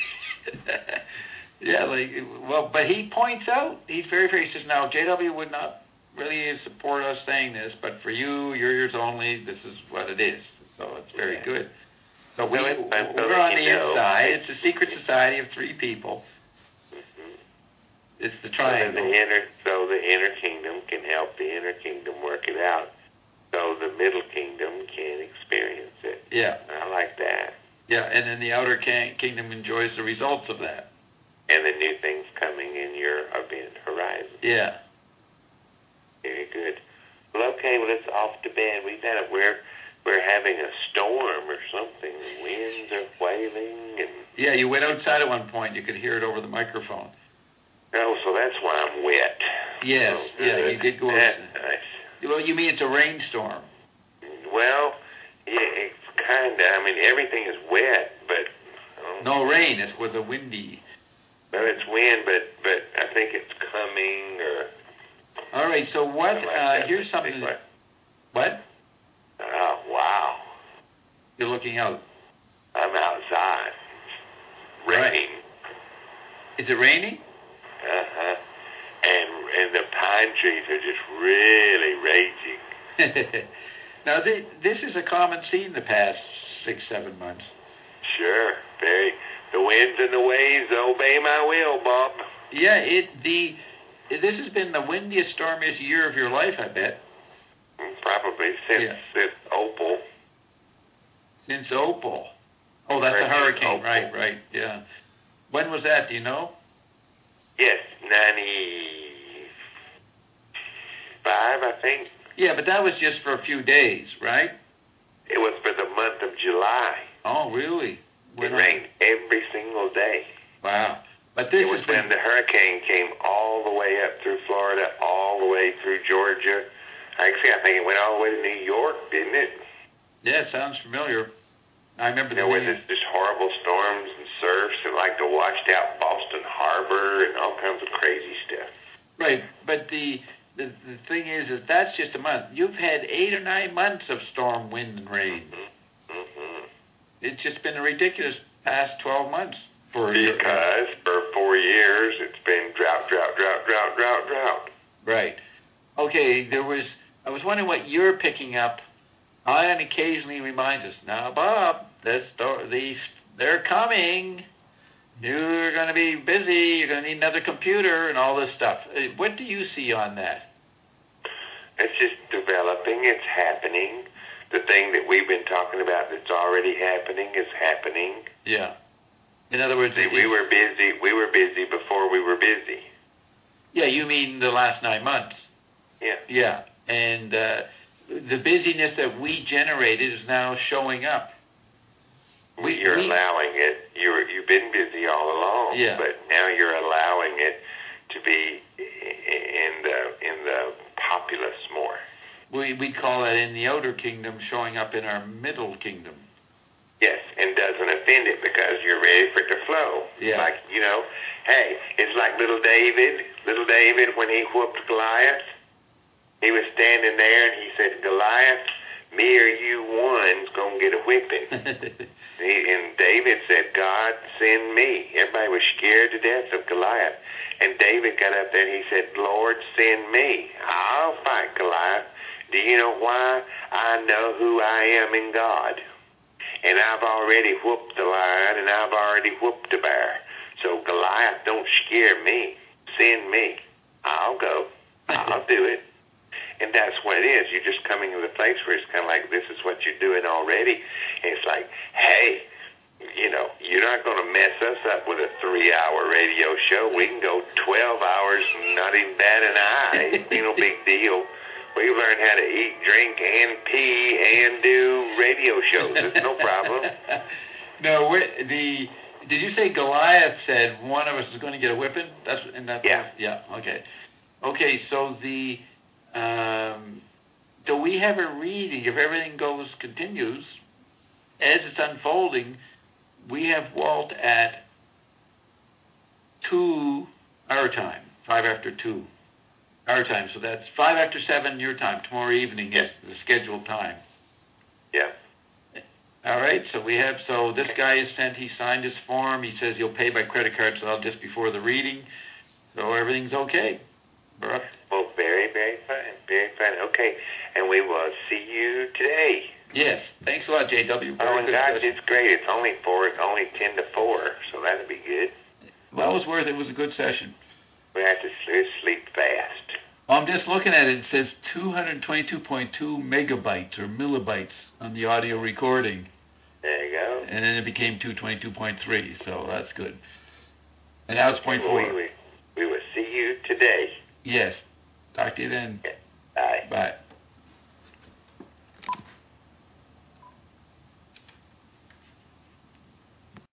Yeah, like, well, but he points out, he's very, very, he says, now, J W would not really support us saying this, but for you, you're yours only, this is what it is. So it's very Yeah. good. So we, So it's fun so we're that on you the know. inside. It's a secret society of three people. Mm-hmm. It's the So then triangle. the inner, so the inner kingdom can help the inner kingdom work it out. So the middle kingdom can experience it. Yeah, I like that. yeah, and then the outer king, kingdom enjoys the results of that. And the new things coming in your event horizon. Yeah. Very good. Well, okay, well, it's off to bed. We've got a, we're, we're having a storm or something. The winds are wailing and... Yeah, you went outside at one point. You could hear it over the microphone. Oh, so that's why I'm wet. Yes, Oh, yeah, good. you did go That's outside. nice. Well, you mean it's a rainstorm? Well, yeah, it's kind of. I mean, everything is wet, but oh, No rain. It was a windy. well, it's wind, but but I think it's coming. Or All right. So what? something like Uh, that. here's something. Like, What? oh wow! You're looking out. I'm outside. Right. Raining. Is it raining? Uh huh. And and the pine trees are just really raging. Now, th- this is a common scene the past six, seven months. Sure, very. The winds and the waves obey my will, Bob. Yeah, it the this has been the windiest, stormiest year of your life, I bet. Probably since Yeah. since Opal. Since Opal. Oh, that's a Hurricane hurricane, Opal. right? Right. Yeah. When was that? Do you know? Yes, ninety-five, I think. Yeah, but that was just for a few days, right? It was for the month of July. Oh, really? It When- rained every single day. Wow. But this It was has when been the hurricane came all the way up through Florida, all the way through Georgia. Actually, I think it went all the way to New York, didn't it? yeah, it sounds familiar. I remember You the know, where name. there's just horrible storms and surfs and like the washed out Boston Harbor and all kinds of crazy stuff. Right, but the, the the thing is, is that's just a month. You've had eight or nine months of storm, wind, and rain. Mm-hmm. It's just been a ridiculous past twelve months for you. Because for four years it's been drought, drought, drought, drought, drought, drought. Right. Okay, there was. I was wondering what you're picking up. Ian occasionally reminds us, now, Bob, this sto- these they're coming. You're going to be busy. You're going to need another computer and all this stuff. Uh, What do you see on that? It's just developing. It's happening. The thing that we've been talking about that's already happening is happening. Yeah. In other words, See, it- we were busy. We were busy before we were busy. yeah, you mean the last nine months? Yeah. Yeah, and uh, the busyness that we generated is now showing up. We, you're we- allowing it. You're you've been busy all along. Yeah. But now you're allowing it to be in the in the populace more. We we call that in the outer kingdom showing up in our middle kingdom. Yes, and doesn't offend it because you're ready for it to flow. Yeah. Like, you know, hey, it's like little David, little David when he whooped Goliath. He was standing there and he said, Goliath, me or you one's going to get a whipping. he, and David said, God, send me. Everybody was scared to death of Goliath. And David got up there and he said, Lord, send me. I'll fight Goliath. Do you know why? I know who I am in God. And I've already whooped the lion, and I've already whooped the bear. So Goliath, don't scare me. Send me. I'll go. I'll do it. And that's what it is. You're just coming to the place where it's kind of like, this is what you're doing already. And it's like, hey, you know, you're not going to mess us up with a three-hour radio show. We can go twelve hours and not even bat an eye. It's no big deal. We learn how to eat, drink, and pee, and do radio shows. It's no problem. No, we're, the did you say Goliath said one of us is going to get a whipping? That's in that. Yeah. Yeah. Okay. Okay. So the um, so we have a reading. If everything goes continues as it's unfolding, we have Walt at two our time, five after two our time. So that's five after seven your time. Tomorrow evening is the scheduled time. Yeah. All right, so we have, so this guy is sent, he signed his form, he says he'll pay by credit card, so just before the reading, so everything's okay. We're up. Well, very, very fine, very fine. Okay, and we will see you today. Yes, thanks a lot, J W. Very Oh, and good God, session. it's great. It's only four, it's only ten to four, so that'll be good. Well, it was worth it, it was a good session. We have to sleep, sleep fast. I'm just looking at it, it says two hundred twenty-two point two megabytes or millibytes on the audio recording. There you go. And then it became two twenty-two point three, so that's good. And now it's point Well, four. we, we, we will see you today. Yes. Talk to you then. Bye. Bye.